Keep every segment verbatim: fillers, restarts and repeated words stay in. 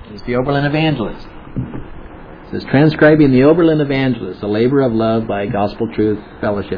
is the Oberlin Evangelist. It says, transcribing the Oberlin Evangelist, a labor of love by Gospel Truth Fellowship.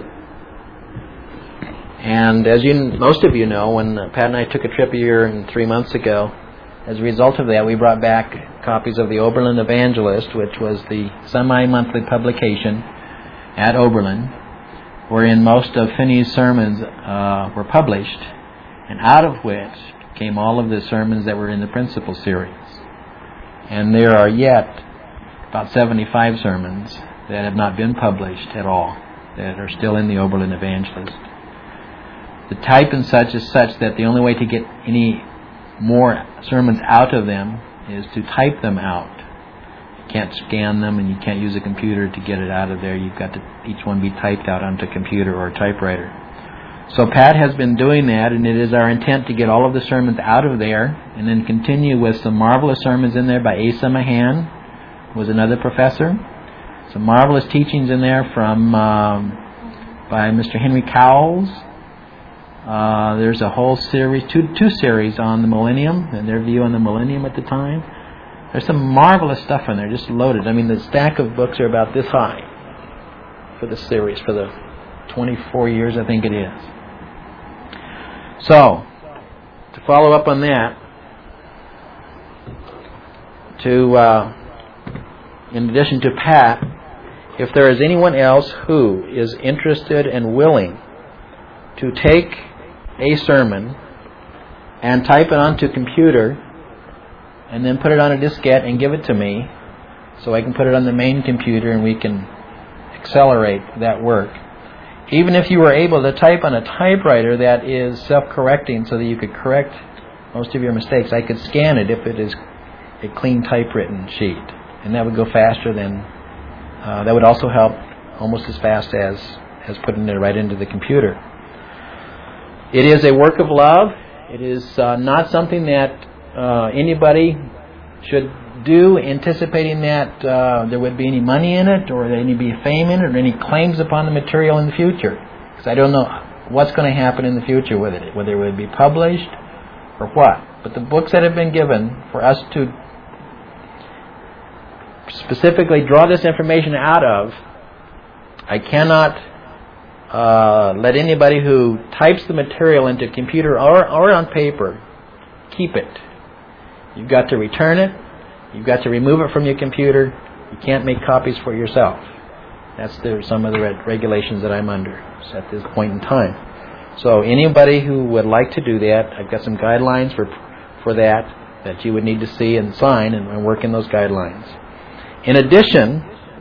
And as you, most of you know, when uh, Pat and I took a trip a year and three months ago, as a result of that, we brought back copies of the Oberlin Evangelist, which was the semi-monthly publication at Oberlin, wherein most of Finney's sermons uh, were published, and out of which came all of the sermons that were in the Principal series. And there are yet about seventy-five sermons that have not been published at all, that are still in the Oberlin Evangelist. The type and such is such that the only way to get any more sermons out of them is to type them out. You can't scan them, and you can't use a computer to get it out of there. You've got to each one be typed out onto a computer or a typewriter. So Pat has been doing that, and it is our intent to get all of the sermons out of there and then continue with some marvelous sermons in there by Asa Mahan, who was another professor. Some marvelous teachings in there from um, by Mister Henry Cowles. Uh, there's a whole series, two two series on the millennium and their view on the millennium at the time. There's some marvelous stuff in there, just loaded. I mean, the stack of books are about this high for the series, for the twenty-four years, I think it is. So, to follow up on that, to uh, in addition to Pat, if there is anyone else who is interested and willing to take a sermon and type it onto a computer and then put it on a diskette and give it to me so I can put it on the main computer and we can accelerate that work. Even if you were able to type on a typewriter that is self-correcting so that you could correct most of your mistakes, I could scan it if it is a clean typewritten sheet. And that would go faster than, uh, that would also help almost as fast as, as putting it right into the computer. It is a work of love. It is uh, not something that uh, anybody should do anticipating that uh, there would be any money in it or any be fame in it or any claims upon the material in the future. Because I don't know what's going to happen in the future with it, whether it would be published or what. But the books that have been given for us to specifically draw this information out of, I cannot uh, let anybody who types the material into a computer or, or on paper keep it. You've got to return it. You've got to remove it from your computer. You can't make copies for yourself. That's the, some of the reg- regulations that I'm under at this point in time. So anybody who would like to do that, I've got some guidelines for for that that you would need to see and sign and, and work in those guidelines. In addition,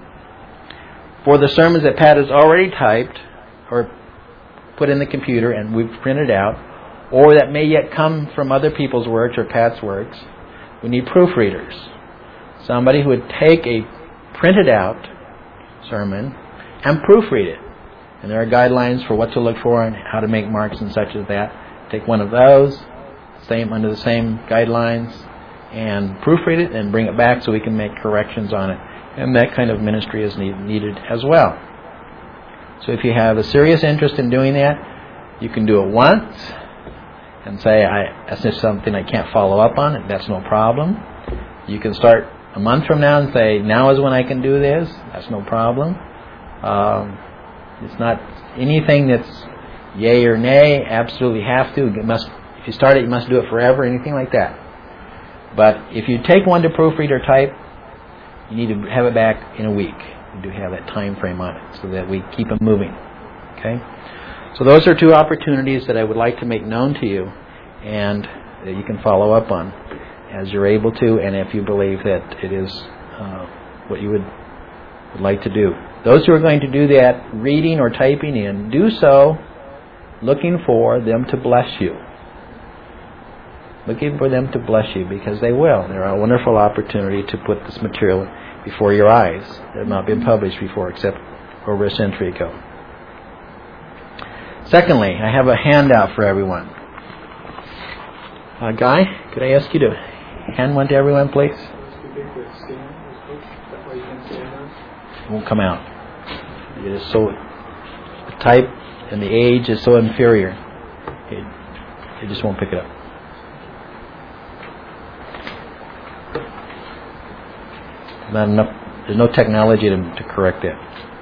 for the sermons that Pat has already typed or put in the computer and we've printed out, or that may yet come from other people's works or Pat's works, we need proofreaders. Somebody who would take a printed out sermon and proofread it. And there are guidelines for what to look for and how to make marks and such as that. Take one of those, same under the same guidelines, and proofread it and bring it back so we can make corrections on it. And that kind of ministry is need, needed as well. So if you have a serious interest in doing that, you can do it once and say, I, that's just something I can't follow up on, and that's no problem. You can start a month from now and say, now is when I can do this. That's no problem. Um, it's not anything that's yay or nay, absolutely have to. It must, if you start it, you must do it forever, anything like that. But if you take one to proofread or type, you need to have it back in a week. You do have that time frame on it so that we keep them moving. Okay? So those are two opportunities that I would like to make known to you and that you can follow up on as you're able to, and if you believe that it is uh, what you would, would like to do. Those who are going to do that, reading or typing in, do so looking for them to bless you. Looking for them to bless you, because they will. They're a wonderful opportunity to put this material before your eyes that have not been published before except over a century ago. Secondly, I have a handout for everyone. Uh, Guy, could I ask you to hand one to everyone, please? It won't come out. It is so, the type and the age is so inferior. It, it just won't pick it up. Not enough. There's no technology to, to correct that.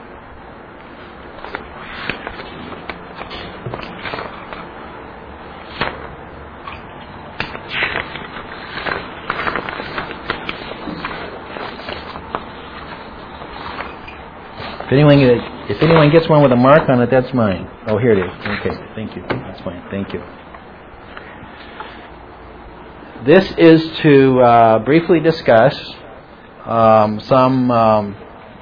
If anyone, if anyone gets one with a mark on it, that's mine. Oh, here it is. Okay, thank you. That's fine. Thank you. This is to uh, briefly discuss um, some um,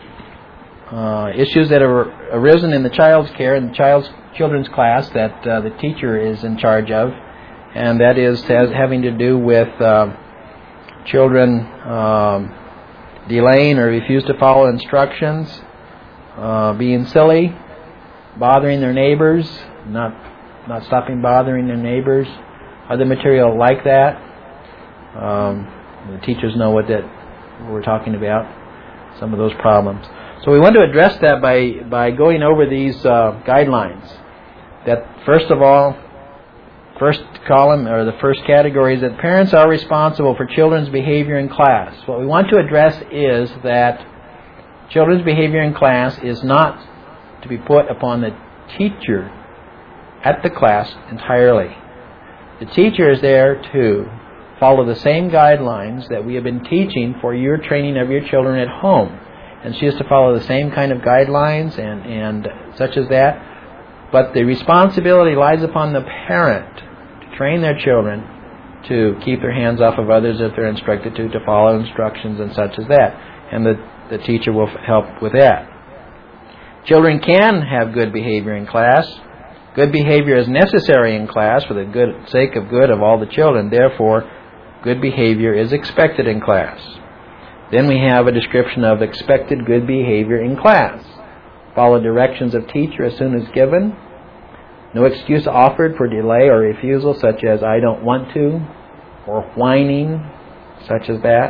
uh, issues that have arisen in the child's care, in the child's children's class that uh, the teacher is in charge of, and that is has, having to do with uh, children um, delaying or refuse to follow instructions, Uh, being silly, bothering their neighbors, not not stopping bothering their neighbors, other material like that. Um, the teachers know what that what we're talking about, some of those problems. So we want to address that by by going over these uh, guidelines. That first of all, first column or the first category is that parents are responsible for children's behavior in class. What we want to address is that children's behavior in class is not to be put upon the teacher at the class entirely. The teacher is there to follow the same guidelines that we have been teaching for your training of your children at home. And she is to follow the same kind of guidelines and, and such as that. But the responsibility lies upon the parent to train their children to keep their hands off of others if they're instructed to, to follow instructions and such as that. And the The teacher will help with that. Children can have good behavior in class. Good behavior is necessary in class for the good sake of good of all the children. Therefore, good behavior is expected in class. Then we have a description of expected good behavior in class. Follow directions of teacher as soon as given. No excuse offered for delay or refusal, such as I don't want to, or whining, such as that.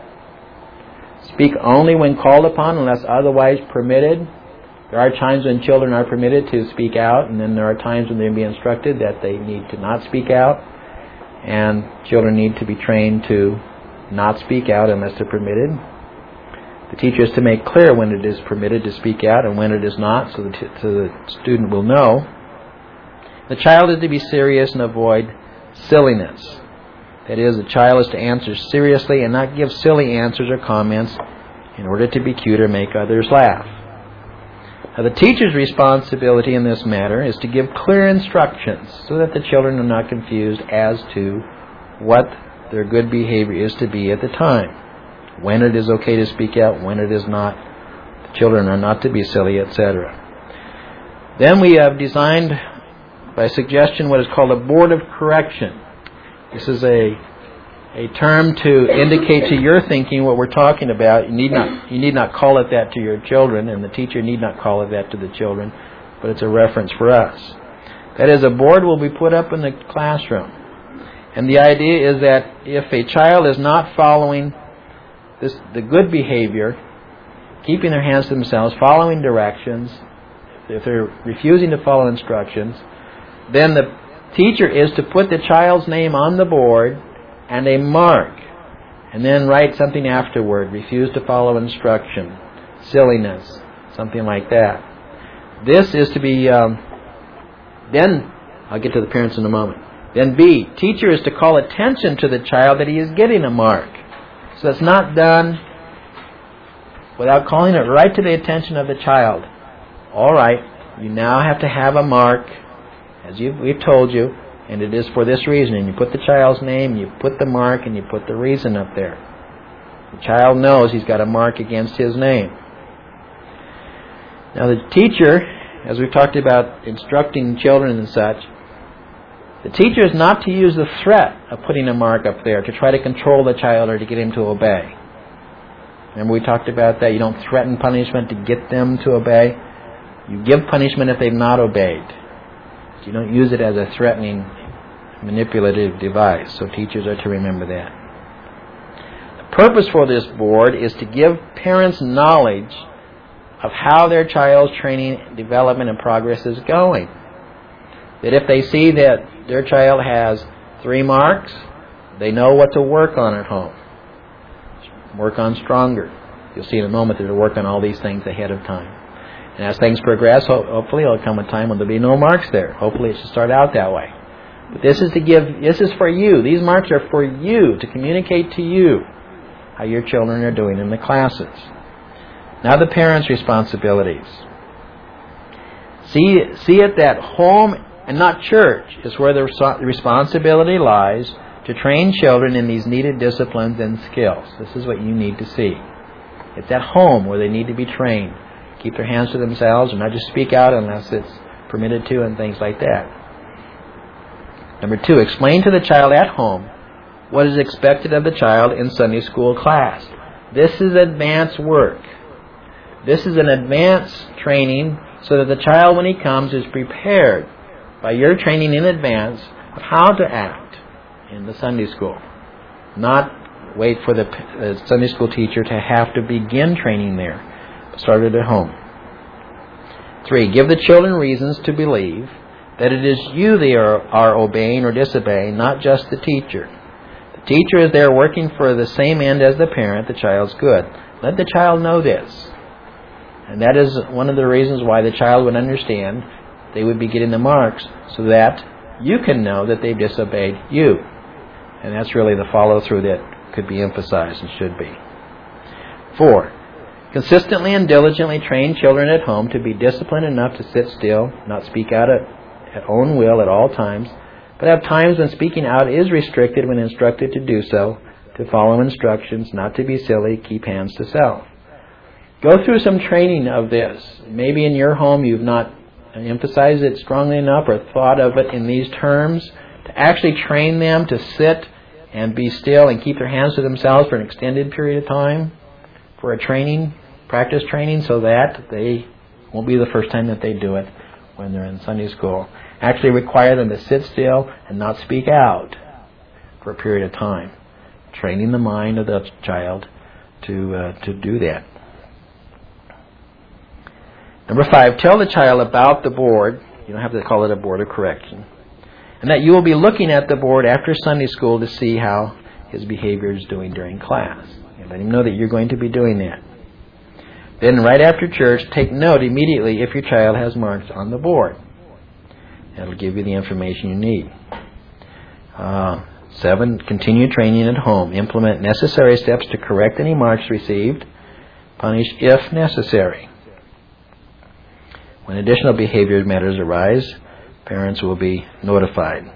Speak only when called upon unless otherwise permitted. There are times when children are permitted to speak out, and then there are times when they be instructed that they need to not speak out. And children need to be trained to not speak out unless they're permitted. The teacher is to make clear when it is permitted to speak out and when it is not, so the, t- so the student will know. The child is to be serious and avoid silliness. That is, the child is to answer seriously and not give silly answers or comments in order to be cute or make others laugh. Now, the teacher's responsibility in this matter is to give clear instructions so that the children are not confused as to what their good behavior is to be at the time. When it is okay to speak out, when it is not. The children are not to be silly, et cetera. Then we have designed, by suggestion, what is called a board of correction. This is a a term to indicate to your thinking what we're talking about. You need not you need not call it that to your children, and the teacher need not call it that to the children, but it's a reference for us. That is, a board will be put up in the classroom. And the idea is that if a child is not following this the good behavior, keeping their hands to themselves, following directions, if they're refusing to follow instructions, then the teacher is to put the child's name on the board and a mark, and then write something afterward. Refuse to follow instruction, silliness, something like that. This is to be, um, then, I'll get to the parents in a moment. Then B, teacher is to call attention to the child that he is getting a mark. So it's not done without calling it right to the attention of the child. All right, you now have to have a mark, as you've, we've told you, and it is for this reason. And you put the child's name, you put the mark, and you put the reason up there. The child knows he's got a mark against his name. Now the teacher, as we've talked about instructing children and such, the teacher is not to use the threat of putting a mark up there to try to control the child or to get him to obey. Remember we talked about that? You don't threaten punishment to get them to obey. You give punishment if they've not obeyed. You don't use it as a threatening, manipulative device. So teachers are to remember that. The purpose for this board is to give parents knowledge of how their child's training, development, and progress is going. That if they see that their child has three marks, they know what to work on at home. Work on stronger. You'll see in a moment that they're working on all these things ahead of time. And as things progress, ho- hopefully there'll come a time when there'll be no marks there. Hopefully it should start out that way. But this is to give, this is for you. These marks are for you, to communicate to you how your children are doing in the classes. Now the parents' responsibilities. See, see it that home and not church is where the responsibility lies to train children in these needed disciplines and skills. This is what you need to see. It's at home where they need to be trained. Keep their hands to themselves and not just speak out unless it's permitted to and things like that. Number two, explain to the child at home what is expected of the child in Sunday school class. This is advanced work. This is an advanced training so that the child, when he comes, is prepared by your training in advance of how to act in the Sunday school. Not wait for the uh, Sunday school teacher to have to begin training there. Start it at home. Three, give the children reasons to believe that it is you they are, are obeying or disobeying, not just the teacher. The teacher is there working for the same end as the parent, the child's good. Let the child know this. And that is one of the reasons why the child would understand they would be getting the marks, so that you can know that they've disobeyed you. And that's really the follow-through that could be emphasized and should be. Four, consistently and diligently train children at home to be disciplined enough to sit still, not speak out at, at own will at all times, but have times when speaking out is restricted when instructed to do so, to follow instructions, not to be silly, keep hands to self. Go through some training of this. Maybe in your home you've not emphasized it strongly enough or thought of it in these terms, to actually train them to sit and be still and keep their hands to themselves for an extended period of time for a training, practice training, so that they won't be the first time that they do it when they're in Sunday school. Actually require them to sit still and not speak out for a period of time. Training the mind of the child to uh, to do that. Number five, tell the child about the board. You don't have to call it a board of correction. And that you will be looking at the board after Sunday school to see how his behavior is doing during class. And let him know that you're going to be doing that. Then right after church, take note immediately if your child has marks on the board. That'll give you the information you need. Uh, seven, continue training at home. Implement necessary steps to correct any marks received. Punish if necessary. When additional behavior matters arise, parents will be notified.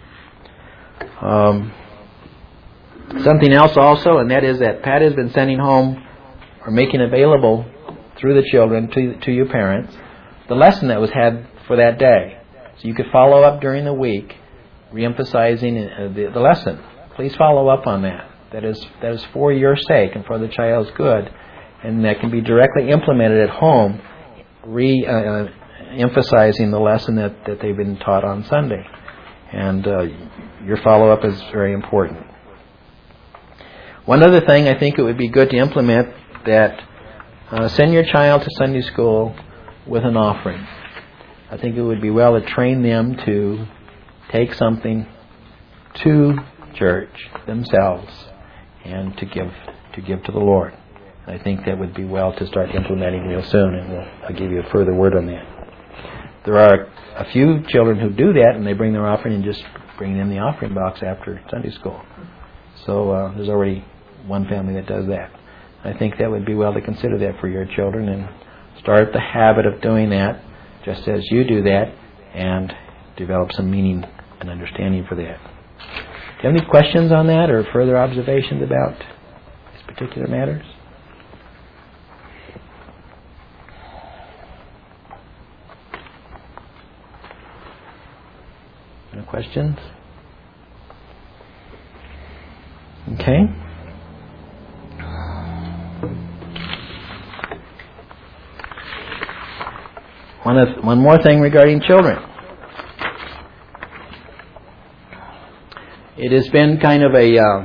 Um, something else also, and that is that Pat has been sending home or making available through the children to, to your parents the lesson that was had for that day. So you could follow up during the week, re-emphasizing uh, the, the lesson. Please follow up on that. That is, that is for your sake and for the child's good, and that can be directly implemented at home, re-emphasizing uh, the lesson that, that they've been taught on Sunday. And uh, your follow-up is very important. One other thing I think it would be good to implement, that uh, send your child to Sunday school with an offering. I think it would be well to train them to take something to church themselves and to give to give to the Lord. I think that would be well to start implementing real soon, and we'll, I'll give you a further word on that. There are a few children who do that, and they bring their offering and just bring in the offering box after Sunday school. So uh, there's already one family that does that. I think that would be well to consider that for your children and start the habit of doing that, just as you do that, and develop some meaning and understanding for that. Do you have any questions on that or further observations about these particular matters? No questions? Okay. One, of, one more thing regarding children. It has been kind of a, uh,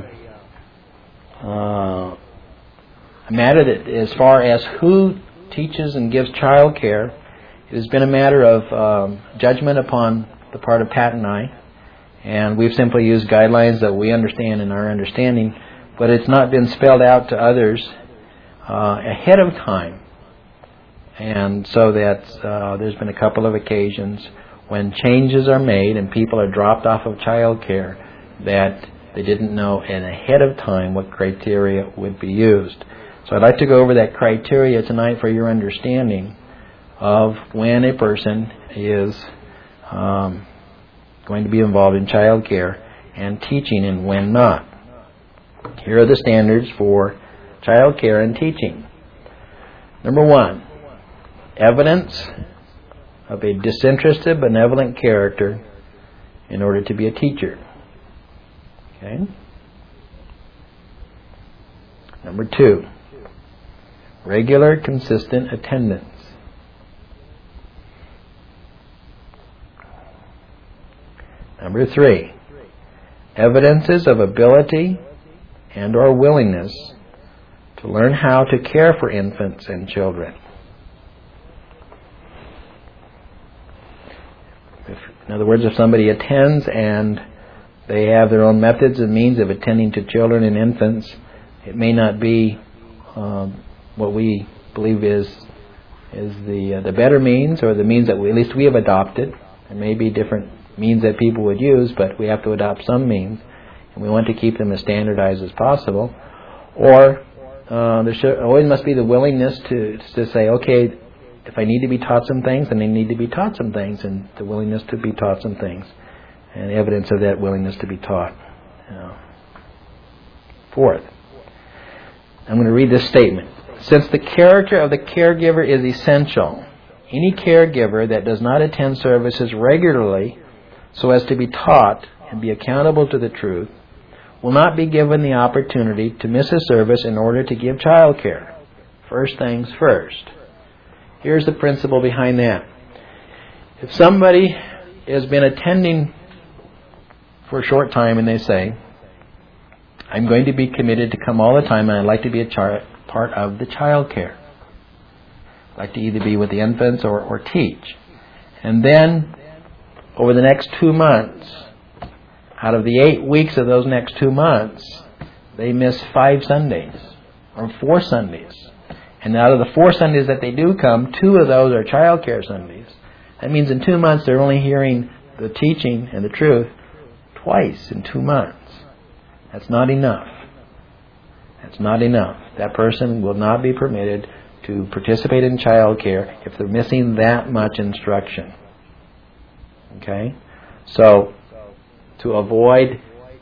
uh, a matter that, as far as who teaches and gives child care, it has been a matter of um, judgment upon the part of Pat and I, and we've simply used guidelines that we understand in our understanding, but it's not been spelled out to others uh, ahead of time. And so that uh, there's been a couple of occasions when changes are made and people are dropped off of child care that they didn't know in ahead of time what criteria would be used. So I'd like to go over that criteria tonight for your understanding of when a person is um, going to be involved in child care and teaching and when not. Here are the standards for child care and teaching. Number one, evidence of a disinterested, benevolent character in order to be a teacher. Okay? Number two, regular, consistent attendance. Number three, evidences of ability and or willingness to learn how to care for infants and children. If, in other words, if somebody attends and they have their own methods and means of attending to children and infants, it may not be um, what we believe is is the uh, the better means, or the means that we, at least we have adopted. There may be different means that people would use, but we have to adopt some means, and we want to keep them as standardized as possible. Or uh, there should, always must be the willingness to to say, okay, if I need to be taught some things, then I need to be taught some things, and the willingness to be taught some things, and evidence of that willingness to be taught. You know. Fourth, I'm going to read this statement. Since the character of the caregiver is essential, any caregiver that does not attend services regularly so as to be taught and be accountable to the truth will not be given the opportunity to miss a service in order to give child care. First things first. Here's the principle behind that. If somebody has been attending for a short time and they say, I'm going to be committed to come all the time and I'd like to be a char- part of the child care. I'd like to either be with the infants or, or teach. And then over the next two months, out of the eight weeks of those next two months, they miss five Sundays or four Sundays. And out of the four Sundays that they do come, two of those are child care Sundays. That means in two months they're only hearing the teaching and the truth twice in two months. That's not enough. That's not enough. That person will not be permitted to participate in child care if they're missing that much instruction. Okay? So, to avoid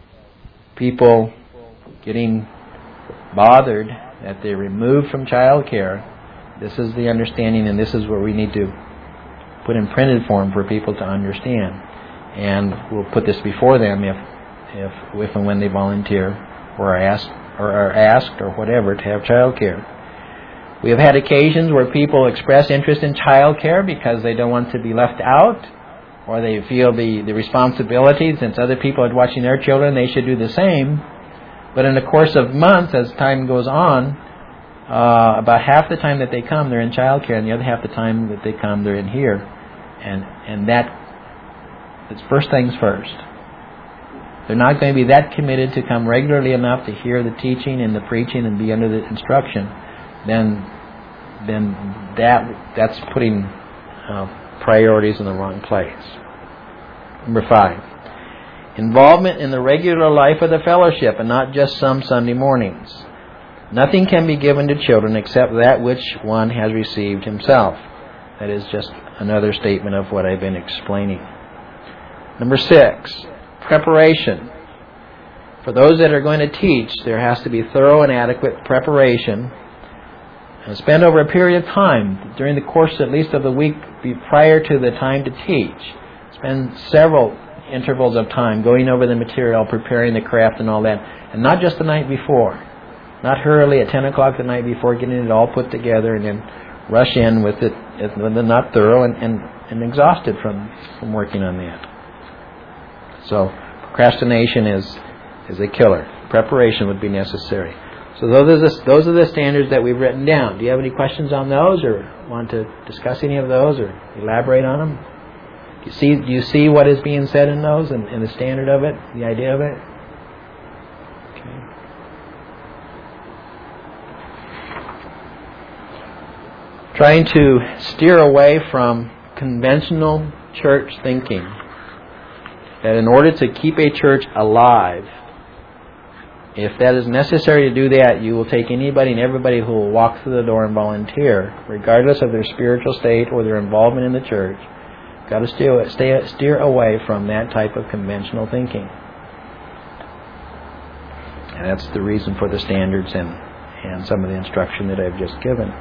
people getting bothered that they're removed from child care, this is the understanding, and this is what we need to put in printed form for people to understand. And we'll put this before them if if, if and when they volunteer or are asked or are asked or whatever to have child care. We have had occasions where people express interest in child care because they don't want to be left out, or they feel the, the responsibility, since other people are watching their children, they should do the same. But in the course of months, as time goes on, uh, about half the time that they come, they're in child care, and the other half the time that they come, they're in here. And and that, it's first things first. They're not going to be that committed to come regularly enough to hear the teaching and the preaching and be under the instruction. Then, then that that's putting uh, priorities in the wrong place. Number five, involvement in the regular life of the fellowship and not just some Sunday mornings. Nothing can be given to children except that which one has received himself. That is just another statement of what I've been explaining. Number six, preparation. For those that are going to teach, there has to be thorough and adequate preparation. And spend over a period of time, during the course at least of the week prior to the time to teach. Spend several intervals of time going over the material, preparing the craft and all that. And not just the night before. Not hurriedly at ten o'clock the night before, getting it all put together and then rush in with it, not thorough and, and, and exhausted from, from working on that. So procrastination is is a killer. Preparation would be necessary. So those are the, those are the standards that we've written down. Do you have any questions on those, or want to discuss any of those, or elaborate on them? Do you see, do you see what is being said in those, and, and the standard of it, the idea of it? Okay. trying to steer away from conventional church thinking. That in order to keep a church alive, if that is necessary to do that, you will take anybody and everybody who will walk through the door and volunteer, regardless of their spiritual state or their involvement in the church. Got to steer, stay, steer away from that type of conventional thinking. And that's the reason for the standards and, and some of the instruction that I've just given.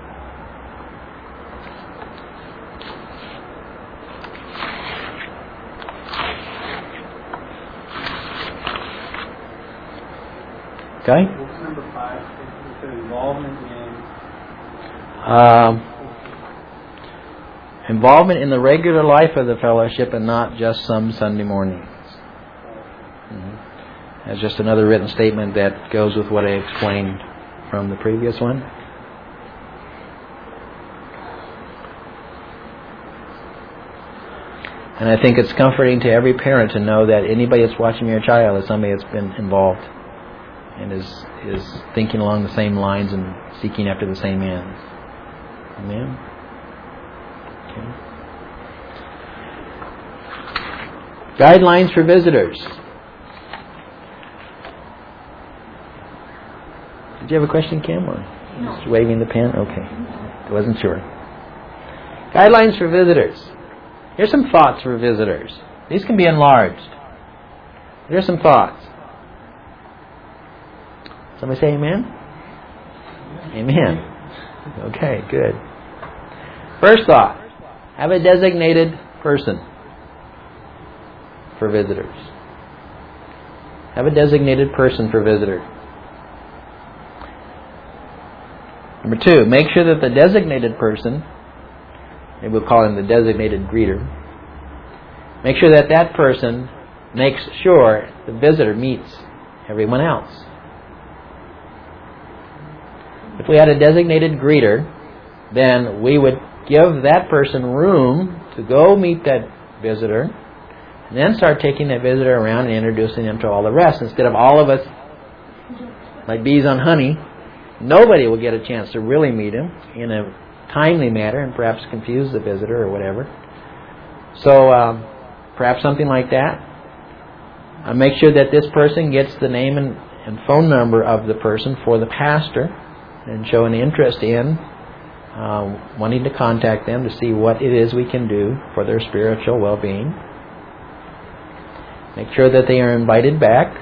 Okay? What's number five? It's involvement in... Um, involvement in the regular life of the fellowship and not just some Sunday mornings. Mm-hmm. That's just another written statement that goes with what I explained from the previous one. And I think it's comforting to every parent to know that anybody that's watching your child is somebody that's been involved and is is thinking along the same lines and seeking after the same ends. Amen? Okay. Guidelines for visitors. Did you have a question, Kim? Or No. Just waving the pen? Okay. I wasn't sure. Guidelines for visitors. Here's some thoughts for visitors. These can be enlarged. Here's some thoughts. Somebody say amen? Amen. Okay, good. First thought. Have a designated person for visitors. Have a designated person for visitors. Number two, make sure that the designated person, maybe we'll call him the designated greeter, make sure that that person makes sure the visitor meets everyone else. If we had a designated greeter, then we would give that person room to go meet that visitor and then start taking that visitor around and introducing them to all the rest. Instead of all of us like bees on honey, nobody will get a chance to really meet him in a timely manner and perhaps confuse the visitor or whatever. So um, perhaps something like that. Uh, make sure that this person gets the name and, and phone number of the person for the pastor and show an interest in uh, wanting to contact them to see what it is we can do for their spiritual well-being. Make sure that they are invited back.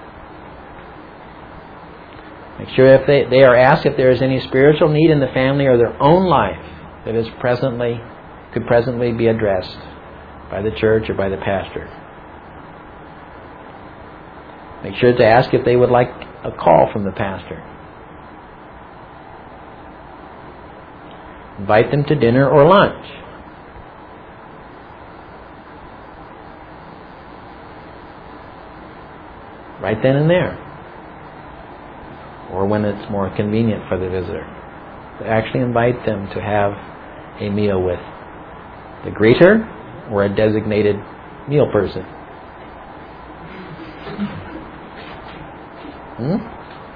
Make sure if they, they are asked if there is any spiritual need in the family or their own life that is presently could presently be addressed by the church or by the pastor. Make sure to ask if they would like a call from the pastor. Invite them to dinner or lunch. Right then and there. Or when it's more convenient for the visitor. To actually invite them to have a meal with the greeter or a designated meal person. Hmm?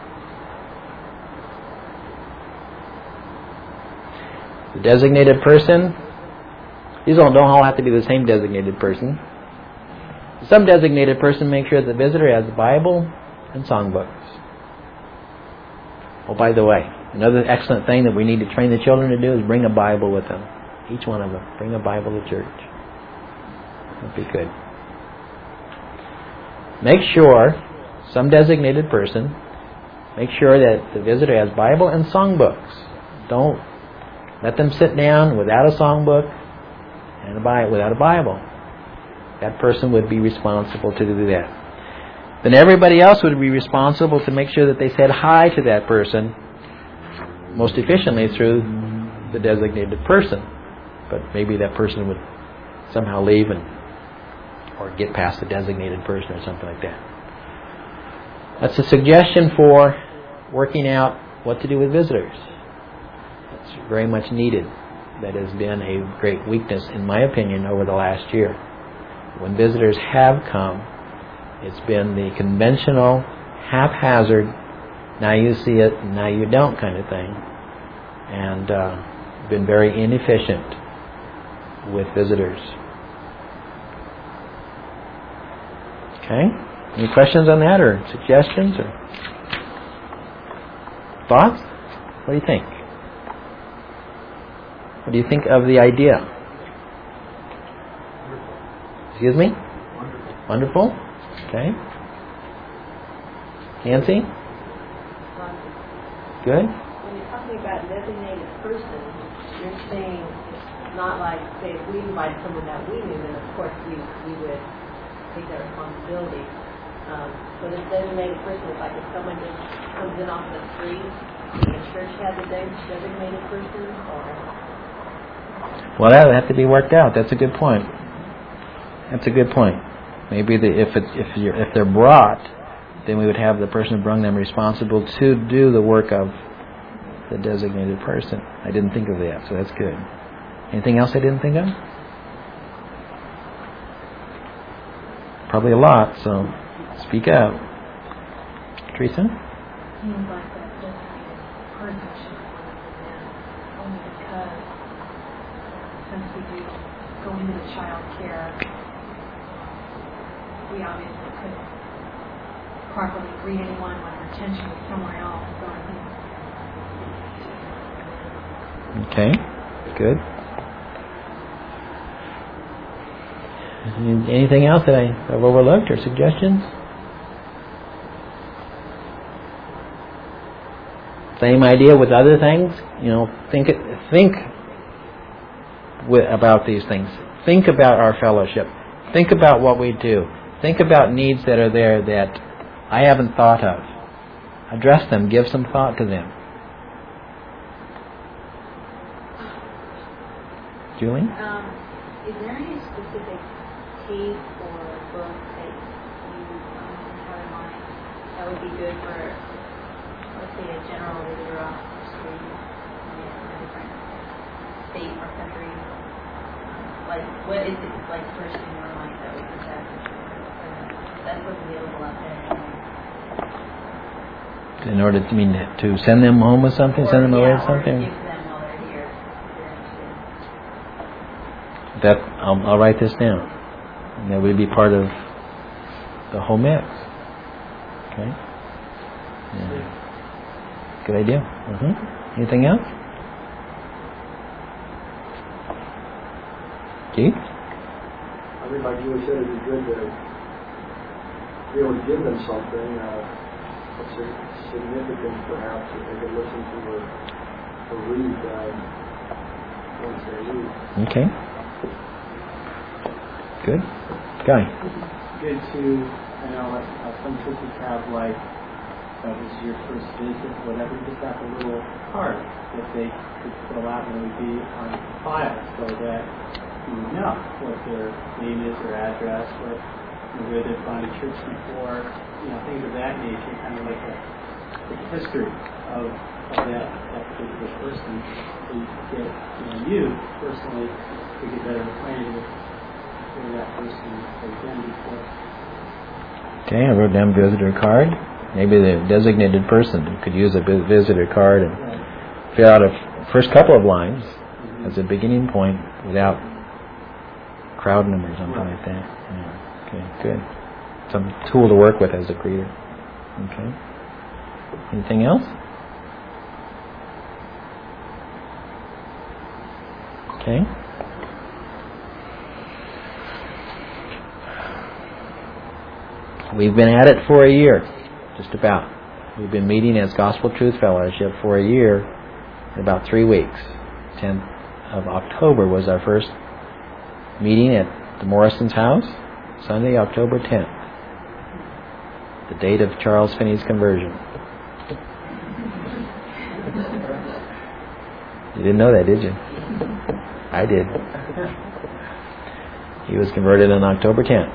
The designated person, these don't, don't all have to be the same designated person. Some designated person makes sure that the visitor has the Bible and songbooks. Oh, by the way, another excellent thing that we need to train the children to do is bring a Bible with them. Each one of them. Bring a Bible to church. That'd be good. Make sure, some designated person, make sure that the visitor has Bible and songbooks. Don't let them sit down without a songbook and a Bible, without a Bible. That person would be responsible to do that. Then everybody else would be responsible to make sure that they said hi to that person most efficiently through the designated person. But maybe that person would somehow leave and or get past the designated person or something like that. That's a suggestion for working out what to do with visitors. It's very much needed. That has been a great weakness, in my opinion, over the last year. When visitors have come, it's been the conventional, haphazard, now you see it, now you don't kind of thing. And uh, been very inefficient with visitors. Okay? Any questions on that, or suggestions, or thoughts? What do you think? What do you think of the idea? Excuse me? Wonderful. Wonderful? Okay. Nancy? Good? When you're talking about designated person, you're saying not like, say, if we invite someone that we knew, then of course we, we would take that responsibility. Um, so this designated person is like if someone just comes in off the street, the church has a designated person, or? Well, that would have to be worked out. That's a good point. That's a good point. Maybe the, if it, if you're, if they're brought, then we would have the person who brought them responsible to do the work of the designated person. I didn't think of that, so that's good. Anything else I didn't think of? Probably a lot, so speak out. Teresa? Seems like that designated person should only because since we do go into the child care, we obviously couldn't properly greet anyone when our attention was somewhere else. So I think. Okay, good. Anything else that I have overlooked or suggestions? Same idea with other things. You know, think think with, about these things. Think about our fellowship. Think about what we do. Think about needs that are there that I haven't thought of. Address them. Give some thought to them. Julie? Um, is there any specific case or book that you um, have in mind that would be good for, let's say, a general visitor off the street in a different state or country? Like, what is it like first in your mind that would be best? That's what's available out there. In order to mean to send them home with something, or, send them away yeah, with something. Or give them while they're here. If they're interested. That I'll, I'll write this down. And that would be part of the whole mix. Okay. Yeah. Good idea. Mm-hmm. Anything else? Keith? I think, like Julie said, it'd be good to be able to give them something uh, that's significant, perhaps, that they could listen to or, or read uh, once they leave. Okay. Good. Guy? Good to, I know, like, uh, some churches have, like, uh, this is your first visit, whatever, just have a little card that they could fill out and it would be on file so that you would know what their name is, their address, what, you know, where they've gone to church before, you know, things of that nature, kind of like a, a history of, of that, that particular person. So you could get, you know, you personally to get better acquainted with where that person has been before. Okay, I wrote down visitor card. Maybe the designated person could use a visitor card and Right. fill out a first couple of lines mm-hmm. as a beginning point without crowding them or something right. like that. Yeah. Okay, good. Some tool to work with as a greeter. Okay. Anything else? Okay. We've been at it for a year, just about. We've been meeting as Gospel Truth Fellowship for a year, in about three weeks. tenth of October was our first meeting at the Morrison's house, Sunday, October tenth, the date of Charles Finney's conversion. You didn't know that, did you? I did. He was converted on October tenth.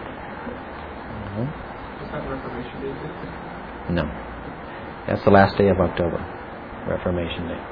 No. That's the last day of October, Reformation Day.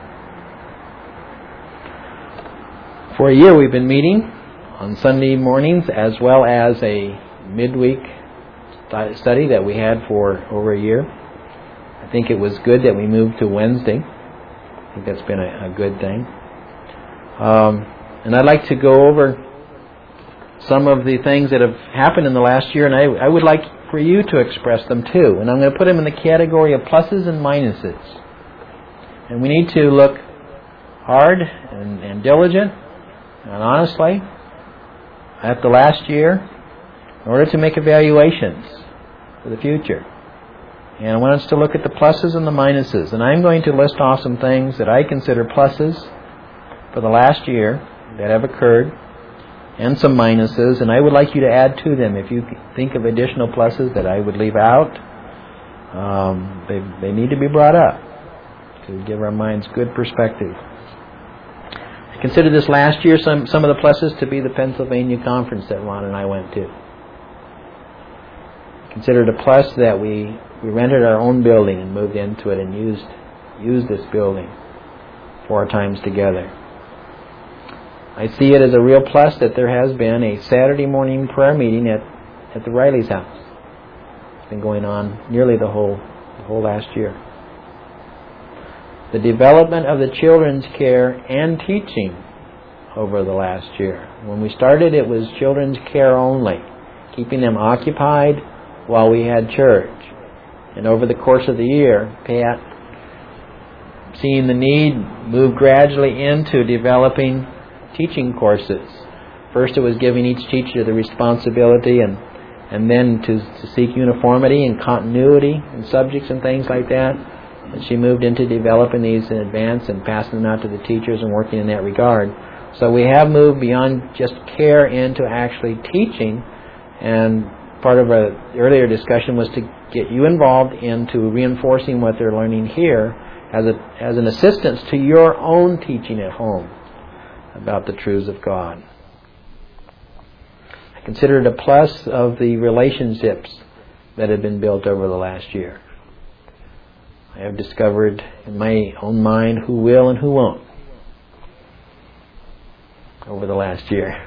For a year we've been meeting on Sunday mornings as well as a midweek study that we had for over a year. I think it was good that we moved to Wednesday. I think that's been a, a good thing. Um, and I'd like to go over some of the things that have happened in the last year, and I, I would like for you to express them too. And I'm going to put them in the category of pluses and minuses. And we need to look hard and, and diligent and honestly at the last year in order to make evaluations for the future. And I want us to look at the pluses and the minuses. And I'm going to list off some things that I consider pluses for the last year that have occurred, and some minuses, and I would like you to add to them. If you think of additional pluses that I would leave out, um, they, they need to be brought up to give our minds good perspective. I consider this last year some, some of the pluses to be the Pennsylvania conference that Ron and I went to. I consider it a plus that we, we rented our own building and moved into it and used, used this building four times together. I see it as a real plus that there has been a Saturday morning prayer meeting at, at the Riley's house. It's been going on nearly the whole, the whole last year. The development of the children's care and teaching over the last year. When we started, it was children's care only, keeping them occupied while we had church. And over the course of the year, Pat, seeing the need, moved gradually into developing teaching courses. First it was giving each teacher the responsibility and and then to, to seek uniformity and continuity in subjects and things like that. And she moved into developing these in advance and passing them out to the teachers and working in that regard. So we have moved beyond just care into actually teaching, and part of our earlier discussion was to get you involved into reinforcing what they're learning here as a as an assistance to your own teaching at home about the truths of God. I consider it a plus of the relationships that have been built over the last year. I have discovered in my own mind who will and who won't over the last year.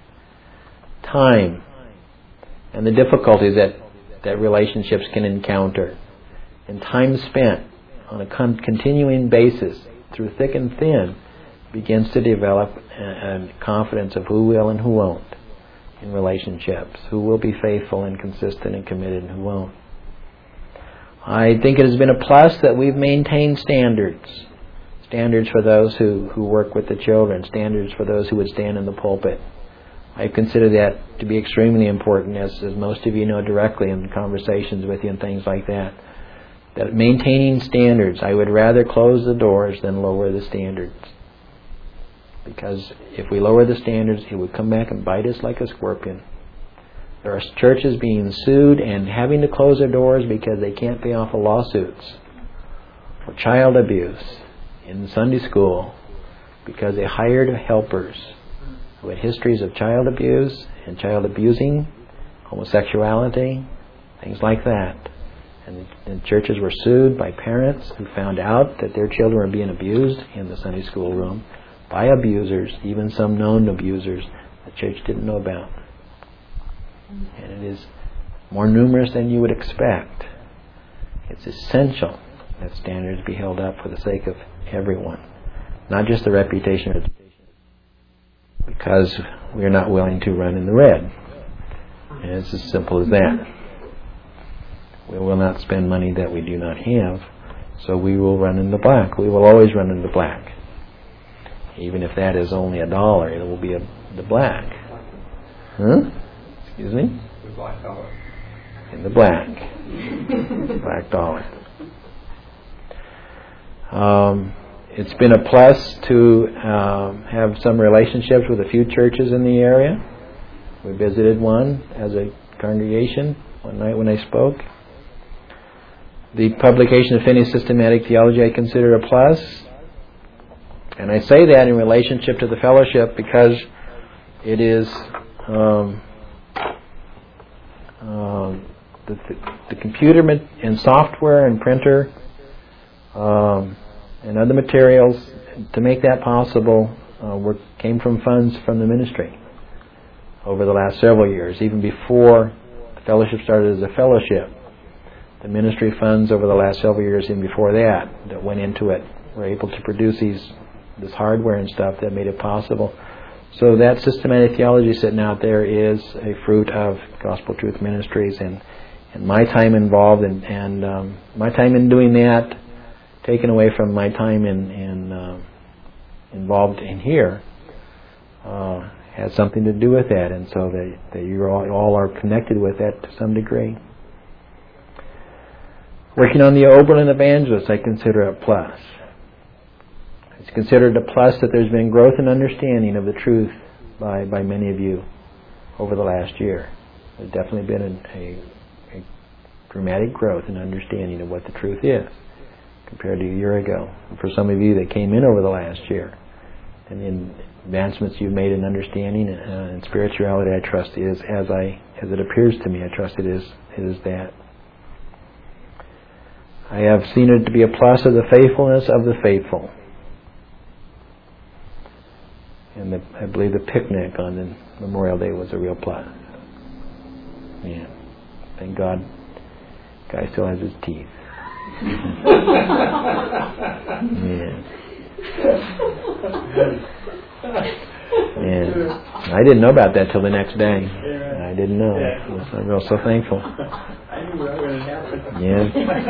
Time and the difficulties that, that relationships can encounter, and time spent on a con- continuing basis through thick and thin begins to develop a, a confidence of who will and who won't in relationships, who will be faithful and consistent and committed and who won't. I think it has been a plus that we've maintained standards. Standards for those who, who work with the children, standards for those who would stand in the pulpit. I consider that to be extremely important, as, as most of you know directly in conversations with you and things like that. That maintaining standards, I would rather close the doors than lower the standards. Because if we lower the standards, it would come back and bite us like a scorpion. There are churches being sued and having to close their doors because they can't pay off the lawsuits for child abuse in Sunday school because they hired helpers who had histories of child abuse and child abusing, homosexuality, things like that. And, and churches were sued by parents who found out that their children were being abused in the Sunday school room by abusers, even some known abusers the church didn't know about. And it is more numerous than you would expect. It's essential that standards be held up for the sake of everyone, not just the reputation of education, because we are not willing to run in the red. And it's as simple as that. We will not spend money that we do not have, so we will run in the black. We will always run in the black. Even if that is only a dollar, it will be a, the black. Huh? Excuse me? The black dollar. In the black. Black dollar. Um, it's been a plus to um, have some relationships with a few churches in the area. We visited one as a congregation one night when I spoke. The publication of Finney's Systematic Theology I consider a plus. And I say that in relationship to the fellowship because it is um, uh, the, the, the computer and software and printer um, and other materials to make that possible uh, were, came from funds from the ministry over the last several years, even before the fellowship started as a fellowship. The ministry funds over the last several years, even before that, that went into it, were able to produce these this hardware and stuff that made it possible. So that systematic theology sitting out there is a fruit of Gospel Truth Ministries, and, and my time involved, and, and um, my time in doing that, taken away from my time in, in uh, involved in here, uh, has something to do with that, and so that, that you all, all are connected with that to some degree. Working on the Oberlin Evangelist, I consider a plus. It's considered a plus that there's been growth and understanding of the truth by, by many of you over the last year. There's definitely been a, a, a dramatic growth in understanding of what the truth is compared to a year ago. And for some of you that came in over the last year, and in advancements you've made in understanding uh, and spirituality, I trust is as I as it appears to me. I trust it is it is that. I have seen it to be a plus of the faithfulness of the faithful. And the, I believe the picnic on the Memorial Day was a real plus. Yeah. Thank God, guy still has his teeth. Yeah. And I didn't know about that till the next day. I didn't know. I'm real so thankful. I knew that would happen. Yeah.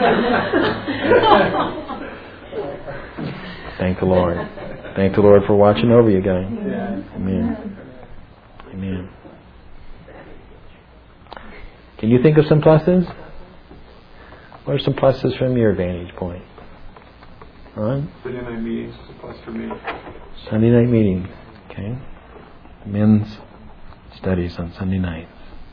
Thank the Lord. Thank the Lord for watching over you guys. Amen. Amen. Can you think of some pluses? What are some pluses from your vantage point? Ron? Sunday night meetings is a plus for me. Sunday night meetings. Okay. Men's studies on Sunday nights.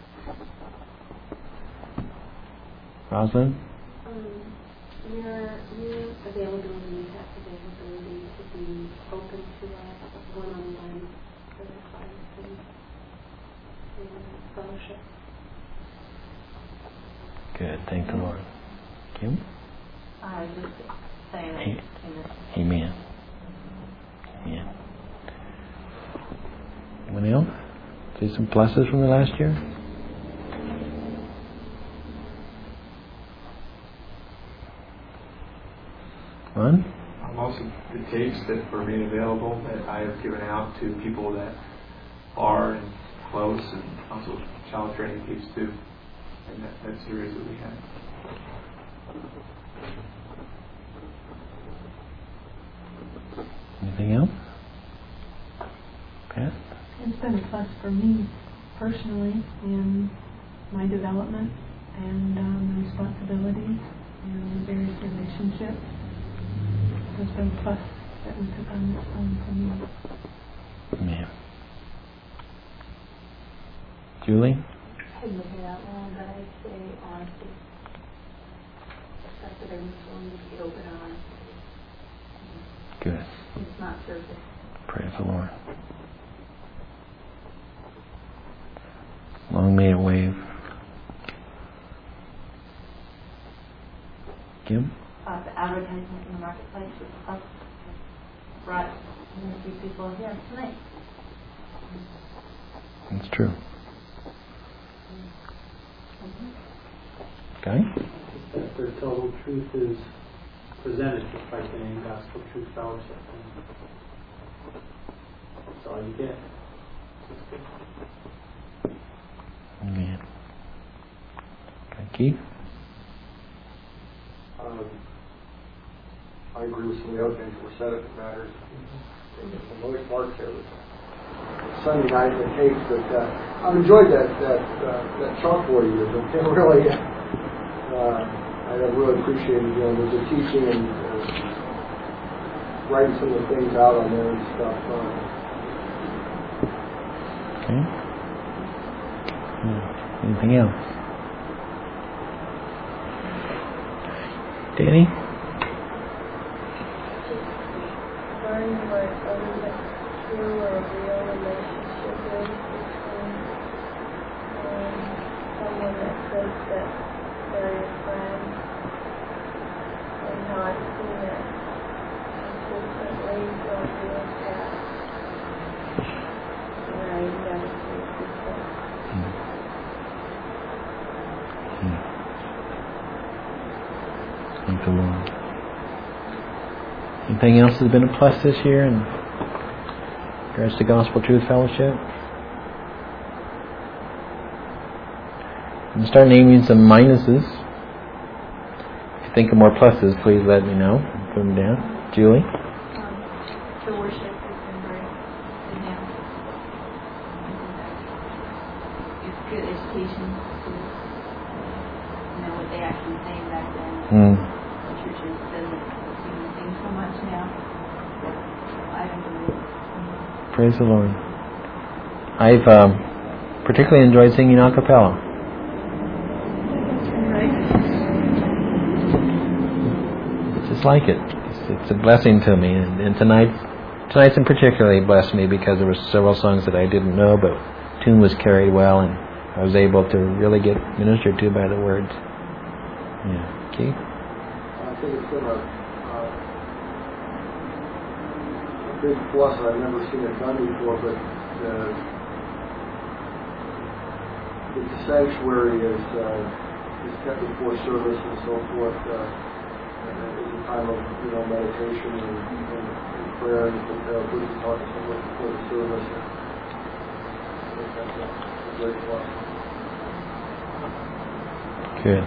Rosalind? Um, your, your availability, that availability to be open to a one-on-one for the class and, and fellowship. Good. Thank the Lord. Kim? I was just saying that. Hey. Amen. Amen. Anyone else? See some pluses from the last year? One? Um, also, the tapes that were made available that I have given out to people that are and close, and also child training tapes too, and that, that series that we had. Anything else? Pat? It's been a plus for me personally in my development and um, responsibilities and various relationships. It's been a plus that we took on this one for me. Yeah. Julie? I couldn't hear that long, but I'd say honesty. That's what I'm willing to be open on. Good. It's not surface. Praise the Lord. Long may it wave. Kim? Uh, the advertisement in the marketplace was up, brought a few people here tonight. That's true. Mm-hmm. Okay? That their total truth is presented just like in Gospel Truth Fellowship. That's all you get. Amen. Okay, Keith? Um, I agree with some of the other things that were said. It matters. The most part there was Sunday night the tapes, but uh, I've enjoyed that that uh, that chalkboard you did. It really, uh, I really appreciated you know, the teaching and uh, writing some of the things out on there and stuff. Uh, Okay. Hmm. Anything else? Danny? Learn what a true or a real relationship is between um, someone that says that they're your friend, and how I've seen it consistently go through the past, and I never seen it before. Hmm. Hmm. Thank the Lord. Anything else has been a plus this year in regards to Gospel Truth Fellowship? I'm start naming some minuses. If you think of more pluses, please let me know. Put them down. Julie? Um, the worship has been great. And now, it's good education to students. You know what they actually saying back then. Mm. The churches doesn't seem to sing so much now. But I enjoy it. Praise the Lord. I've um, particularly enjoyed singing a cappella. Just like it. It's, it's a blessing to me. And, and tonight, tonight's in particularly blessed me because there were several songs that I didn't know, but tune was carried well, and I was able to really get ministered to by the words. Yeah. Keith? I think it's been a, uh, a big plus. I've never seen it done before, but the, the sanctuary is, uh, is kept before service and so forth. Uh, and it's a time of, you know, meditation and, and, and prayer, and prepare good to talk to someone before the service. And I think that's a, a great plus. Good.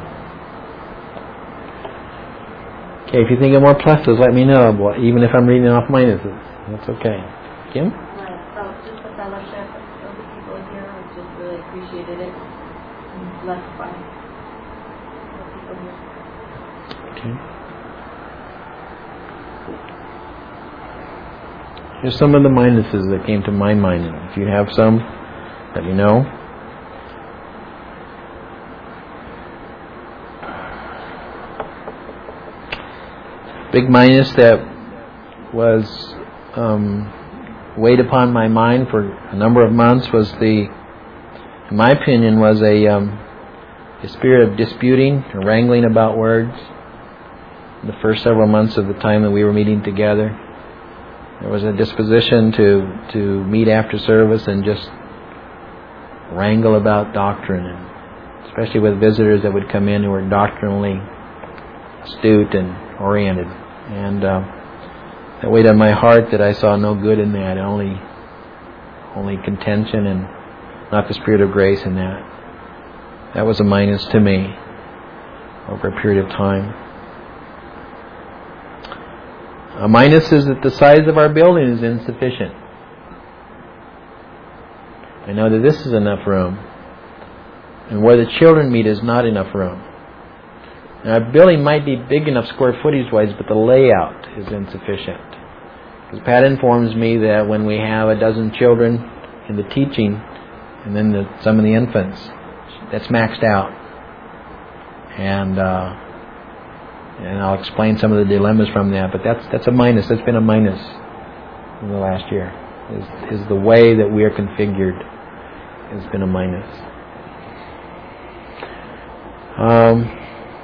Okay, if you think of more pluses, let me know, boy, even if I'm reading off minuses. That's okay. Kim? Uh, just the fellowship of the people here, I just really appreciated it. I'm blessed by the people here. Okay. Here's some of the minuses that came to my mind. And if you have some, let me know. Big minus that was um, weighed upon my mind for a number of months was the, in my opinion, was a, um, a spirit of disputing or wrangling about words. In the first several months of the time that we were meeting together, there was a disposition to, to meet after service and just wrangle about doctrine, and especially with visitors that would come in who were doctrinally astute and oriented. And uh, that weighed on my heart that I saw no good in that, only only contention and not the spirit of grace in that. That was a minus to me over a period of time. A minus is that the size of our building is insufficient. I know that this is enough room, and where the children meet is not enough room. Now, our building might be big enough square footage-wise, but the layout is insufficient. Because Pat informs me that when we have a dozen children in the teaching, and then the, some of the infants, that's maxed out. And uh, and I'll explain some of the dilemmas from that. But that's that's a minus. That's been a minus in the last year. Is is the way that we are configured has been a minus. Um,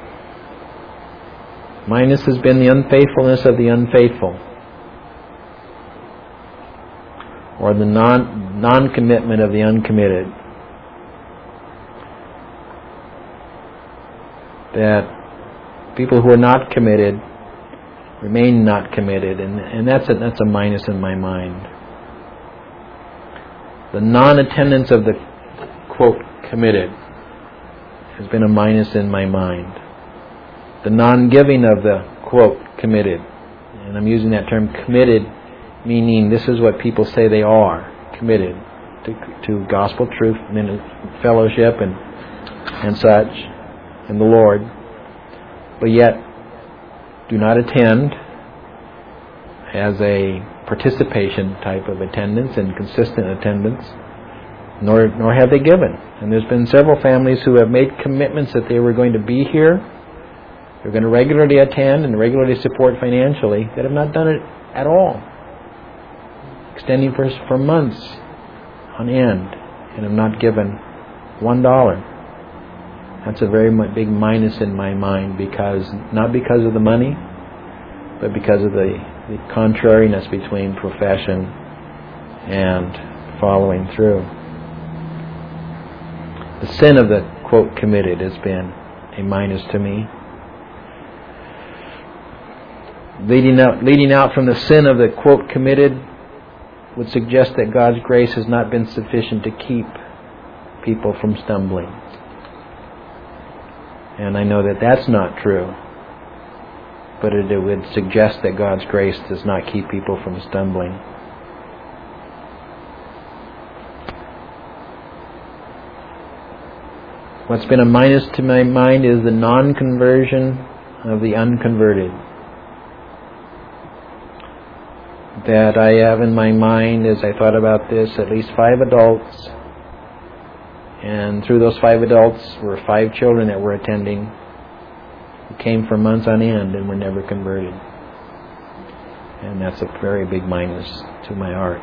minus has been the unfaithfulness of the unfaithful, or the non non-commitment of the uncommitted. That people who are not committed remain not committed, and and that's a that's a minus in my mind. The non-attendance of the quote committed has been a minus in my mind. The non-giving of the quote committed, and I'm using that term committed, meaning this is what people say they are, committed to, to gospel truth, fellowship, and and such, and the Lord, but yet do not attend as a participation type of attendance and consistent attendance, nor nor have they given. And there's been several families who have made commitments that they were going to be here, they're going to regularly attend and regularly support financially, that have not done it at all, extending for for months on end, and have not given one dollar. That's a very big minus in my mind, because not because of the money, but because of the, the contrariness between profession and following through. The sin of the quote committed has been a minus to me. leading out, leading out from the sin of the, quote, committed, would suggest that God's grace has not been sufficient to keep people from stumbling. And I know that that's not true. But it, it would suggest that God's grace does not keep people from stumbling. What's been a minus to my mind is the non-conversion of the unconverted. That I have in my mind as I thought about this, at least five adults. And through those five adults were five children that were attending who came for months on end and were never converted. And that's a very big minus to my heart.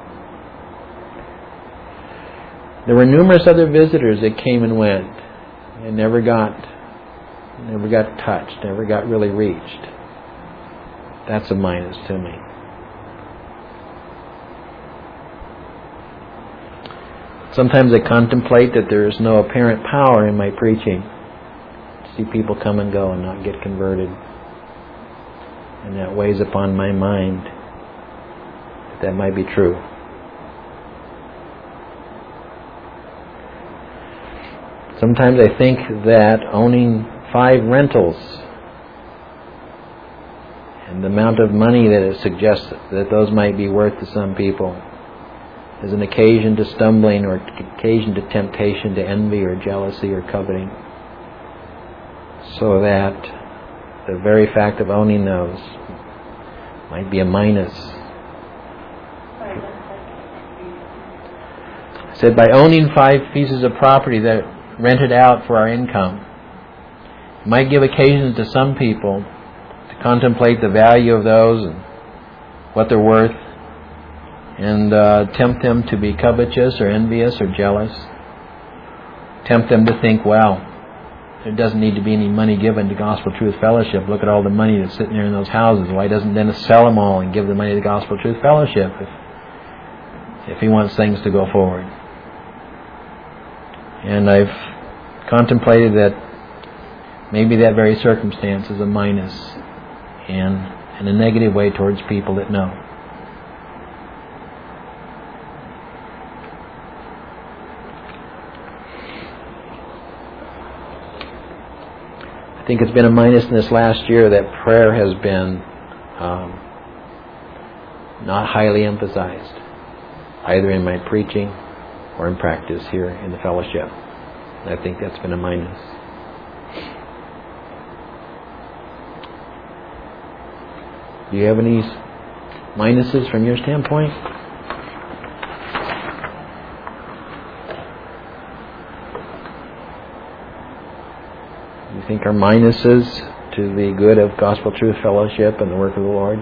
There were numerous other visitors that came and went and never got never got touched, never got really reached. That's a minus to me. Sometimes I contemplate that there is no apparent power in my preaching. See people come and go and not get converted. And that weighs upon my mind. That might be true. Sometimes I think that owning five rentals and the amount of money that it suggests that those might be worth to some people is an occasion to stumbling or occasion to temptation to envy or jealousy or coveting. So that the very fact of owning those might be a minus. I said by owning five pieces of property that rented out for our income, it might give occasions to some people to contemplate the value of those and what they're worth, and uh, tempt them to be covetous or envious or jealous. Tempt them to think, well, there doesn't need to be any money given to Gospel Truth Fellowship. Look at all the money that's sitting there in those houses. Why doesn't Dennis sell them all and give the money to Gospel Truth Fellowship if, if he wants things to go forward? And I've contemplated that maybe that very circumstance is a minus in, in a negative way towards people that know. I think it's been a minus in this last year that prayer has been um, not highly emphasized, either in my preaching or in practice here in the fellowship. I think that's been a minus. Do you have any minuses from your standpoint? You think are minuses to the good of Gospel Truth Fellowship and the work of the Lord?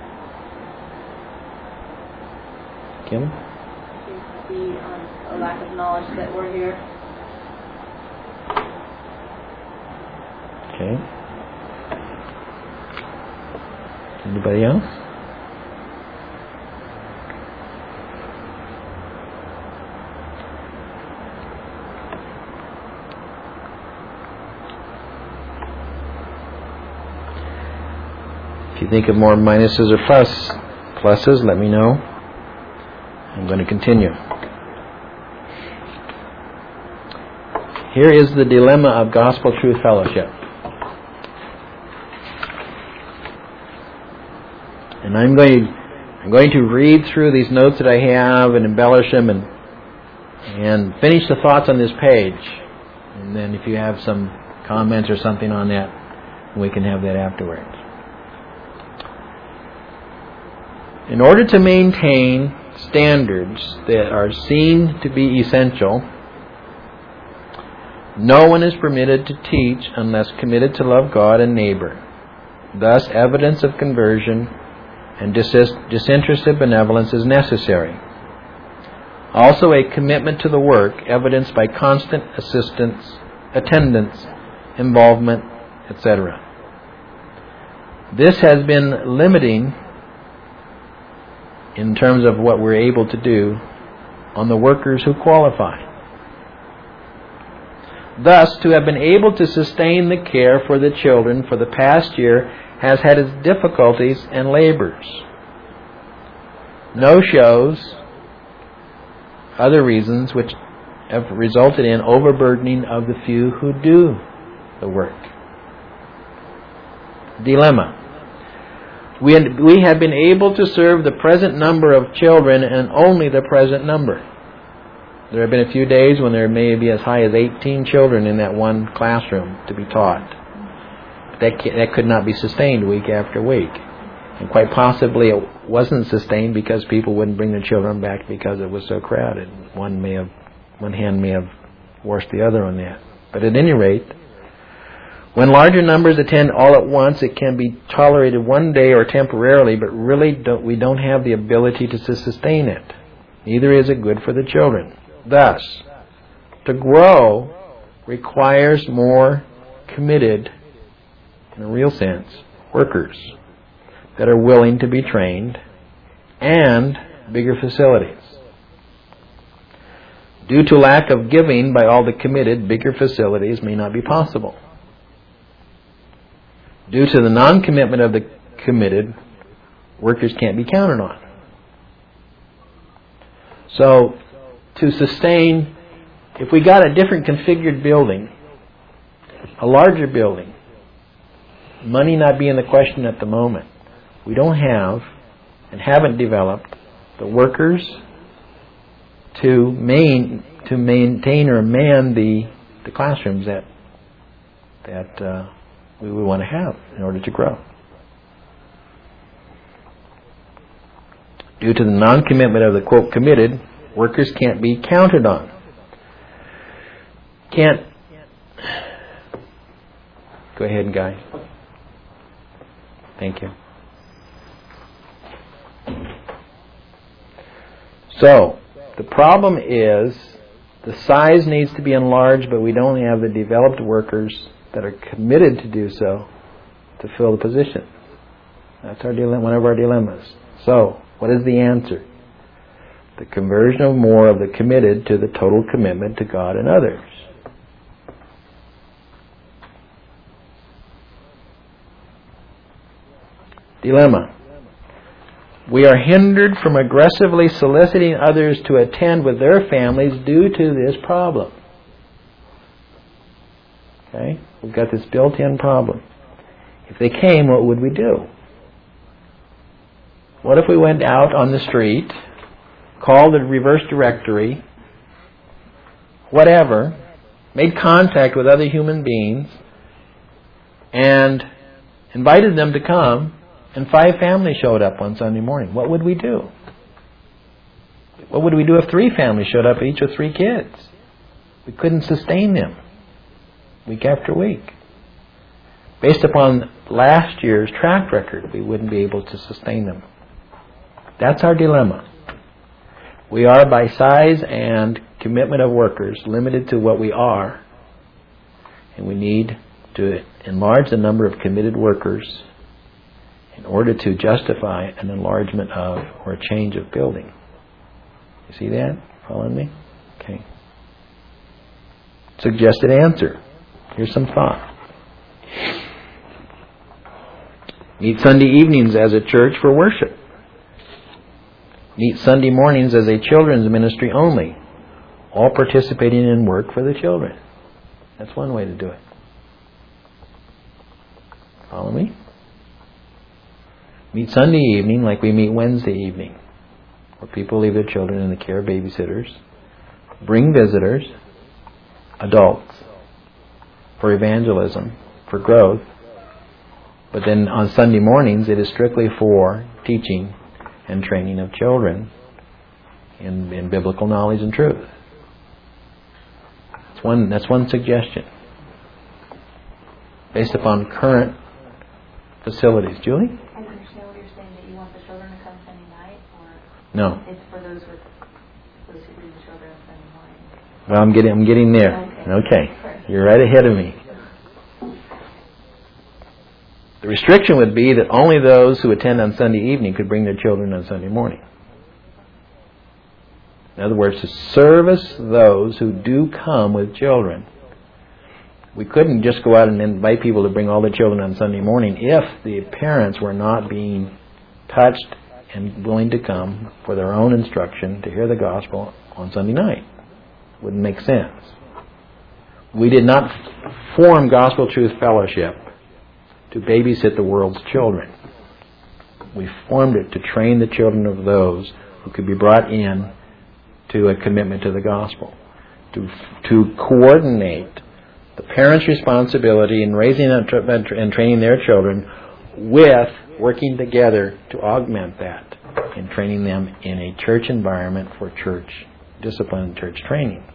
Kim? Seems to be um, a lack of knowledge that we're here. Okay. Anybody else? If you think of more minuses or plus, pluses, let me know. I'm going to continue. Here is the dilemma of Gospel Truth Fellowship. And I'm going, I'm going to read through these notes that I have and embellish them and, and finish the thoughts on this page. And then if you have some comments or something on that, we can have that afterwards. In order to maintain standards that are seen to be essential, no one is permitted to teach unless committed to love God and neighbor. Thus, evidence of conversion and disinterested benevolence is necessary. Also, a commitment to the work, evidenced by constant assistance, attendance, involvement, et cetera. This has been limiting in terms of what we're able to do on the workers who qualify. Thus, to have been able to sustain the care for the children for the past year has had its difficulties and labors. No-shows, other reasons which have resulted in overburdening of the few who do the work. Dilemma. We, had, we have been able to serve the present number of children and only the present number. There have been a few days when there may be as high as eighteen children in that one classroom to be taught. That, that could not be sustained week after week. And quite possibly it wasn't sustained because people wouldn't bring their children back because it was so crowded. One may have, one hand may have washed the other on that. But at any rate, when larger numbers attend all at once, it can be tolerated one day or temporarily, but really don't, we don't have the ability to sustain it. Neither is it good for the children. Thus, to grow requires more committed, in a real sense, workers that are willing to be trained and bigger facilities. Due to lack of giving by all the committed, bigger facilities may not be possible. Due to the non-commitment of the committed, workers can't be counted on. So, to sustain, if we got a different configured building, a larger building, money not being the question at the moment, we don't have and haven't developed the workers to main to maintain or man the the classrooms that that uh, we would want to have in order to grow. Due to the non-commitment of the quote committed, workers can't be counted on. Can't. Go ahead, Guy. Thank you. So, the problem is the size needs to be enlarged, but we don't have the developed workers that are committed to do so to fill the position. That's our dilemma, one of our dilemmas. So, what is the answer? The conversion of more of the committed to the total commitment to God and others. Dilemma. We are hindered from aggressively soliciting others to attend with their families due to this problem. Okay? We've got this built-in problem. If they came, what would we do? What if we went out on the street, called the reverse directory, whatever, made contact with other human beings, and invited them to come, and five families showed up on Sunday morning? What would we do? What would we do if three families showed up, each with three kids? We couldn't sustain them week after week. Based upon last year's track record, we wouldn't be able to sustain them. That's our dilemma. We are, by size and commitment of workers, limited to what we are, and we need to enlarge the number of committed workers in order to justify an enlargement of or a change of building. You see that? Following me? Okay. Suggested answer. Here's some thought. Meet Sunday evenings as a church for worship. Meet Sunday mornings as a children's ministry only, all participating in work for the children. That's one way to do it. Follow me? Meet Sunday evening like we meet Wednesday evening, where people leave their children in the care of babysitters, bring visitors, adults, for evangelism, for growth, but then on Sunday mornings it is strictly for teaching and training of children in, in biblical knowledge and truth. That's one, that's one suggestion, based upon current facilities. Julie? I understand what you're saying, that you want the children to come Sunday night, or No. it's for those with those who bring the children on Sunday morning? Well, I'm getting, I'm getting there. Okay. Okay. You're right ahead of me. The restriction would be that only those who attend on Sunday evening could bring their children on Sunday morning. In other words, to service those who do come with children we couldn't just go out and invite people to bring all the children on Sunday morning if the parents were not being touched and willing to come for their own instruction to hear the gospel on Sunday night. Wouldn't make sense. We did not form Gospel Truth Fellowship to babysit the world's children. We formed it to train the children of those who could be brought in to a commitment to the gospel, to to coordinate the parents' responsibility in raising and training their children with working together to augment that in training them in a church environment for church discipline and church training.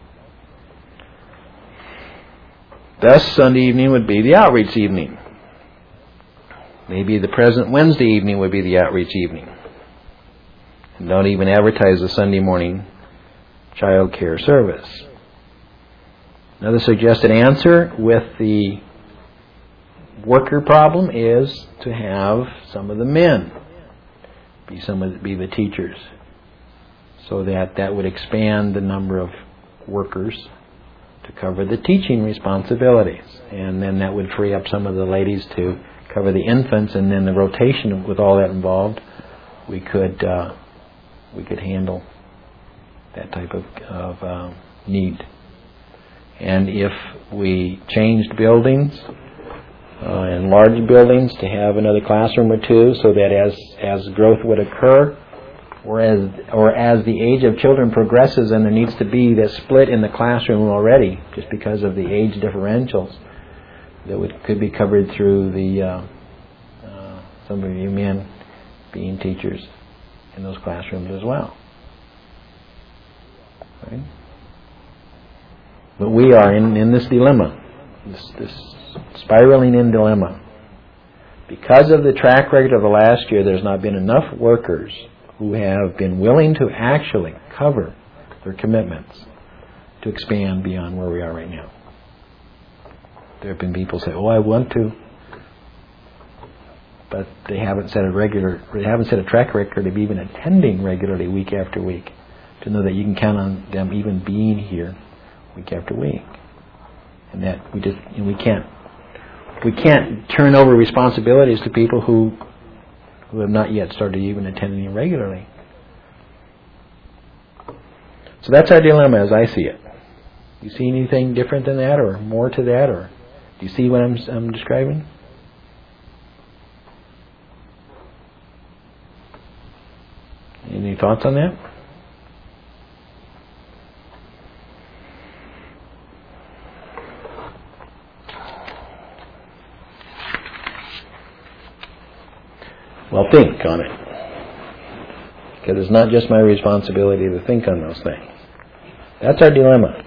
Thus, Sunday evening would be the outreach evening. Maybe the present Wednesday evening would be the outreach evening. And don't even advertise the Sunday morning child care service. Another suggested answer with the worker problem is to have some of the men be some of the, be the teachers, so that that would expand the number of workers to cover the teaching responsibilities, and then that would free up some of the ladies to cover the infants, and then the rotation with all that involved, we could uh, we could handle that type of, of uh, need. And if we changed buildings, uh, enlarged buildings to have another classroom or two, so that as as growth would occur, or as or as the age of children progresses, and there needs to be that split in the classroom already, just because of the age differentials, that would, could be covered through the uh, uh, some of you men being teachers in those classrooms as well. Right? But we are in, in this dilemma, this, this spiraling in dilemma. Because of the track record of the last year, there's not been enough workers who have been willing to actually cover their commitments to expand beyond where we are right now. There have been people say, "Oh, I want to," but they haven't set a regular, they haven't set a track record of even attending regularly week after week, to know that you can count on them even being here week after week, and that we just you know, we can't we can't turn over responsibilities to people who who have not yet started even attending regularly. So that's our dilemma as I see it. You see anything different than that, or more to that, or do you see what I'm, I'm describing? Any thoughts on that? Well, think on it. Because it's not just my responsibility to think on those things. That's our dilemma.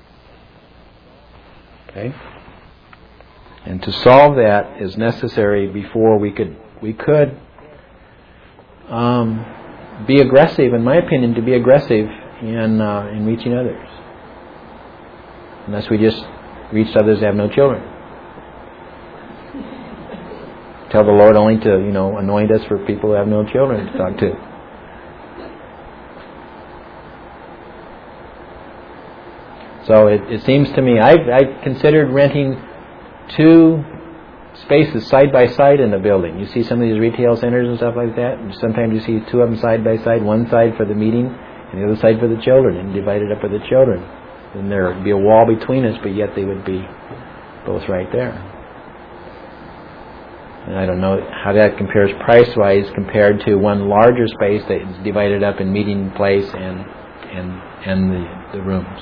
Okay? And to solve that is necessary before we could we could um, be aggressive, in my opinion, to be aggressive in uh, in reaching others. Unless we just reach others that have no children. Tell the Lord only to, you know, anoint us for people who have no children to talk to. So it, it seems to me, I've, I've considered renting two spaces side by side in the building. You see some of these retail centers and stuff like that, and sometimes you see two of them side by side, one side for the meeting and the other side for the children, and divided up with the children. Then there would be a wall between us, but yet they would be both right there. And I don't know how that compares price-wise compared to one larger space that is divided up in meeting place and and and the, the rooms.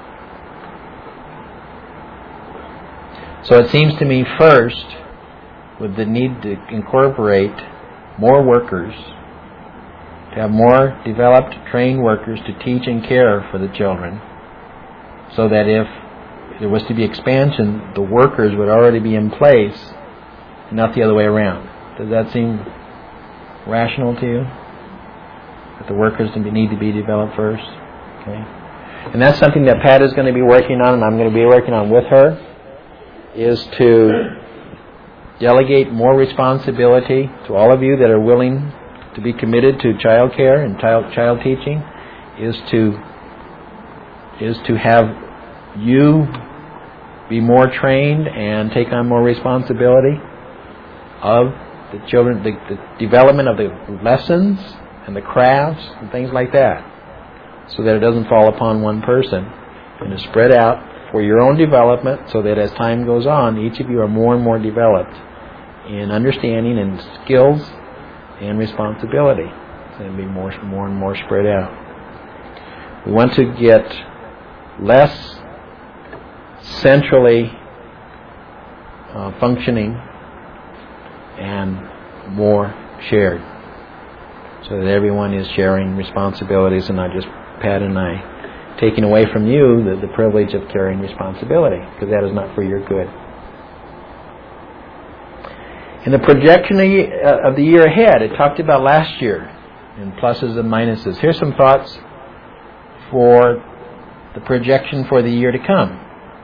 So it seems to me, first, with the need to incorporate more workers, to have more developed, trained workers to teach and care for the children, so that if there was to be expansion, the workers would already be in place, not the other way around. Does that seem rational to you? That the workers need to be developed first? Okay. And that's something that Pat is going to be working on, and I'm going to be working on with her, is to delegate more responsibility to all of you that are willing to be committed to child care and child child teaching, is to is to have you be more trained and take on more responsibility of the children, the, the development of the lessons and the crafts and things like that, so that it doesn't fall upon one person and is spread out for your own development, so that as time goes on, each of you are more and more developed in understanding and skills and responsibility. So it'll be more, more and more spread out. We want to get less centrally uh, functioning and more shared, so that everyone is sharing responsibilities and not just Pat and I, taking away from you the, the privilege of carrying responsibility, because that is not for your good. In the projection of the year ahead, it talked about last year and pluses and minuses. Here's some thoughts for the projection for the year to come.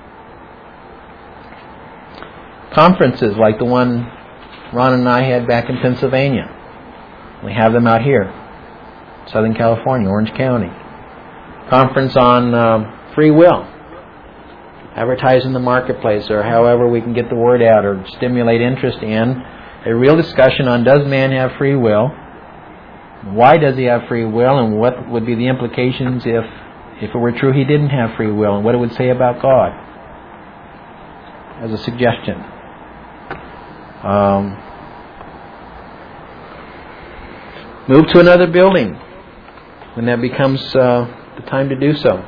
Conferences like the one Ron and I had back in Pennsylvania. We have them out here, Southern California, Orange County. Conference on uh, free will. Advertise in the marketplace, or however we can get the word out or stimulate interest in a real discussion on, does man have free will? Why does he have free will? And what would be the implications if, if it were true he didn't have free will? And what it would say about God? As a suggestion. Um, move to another building when that becomes uh, the time to do so.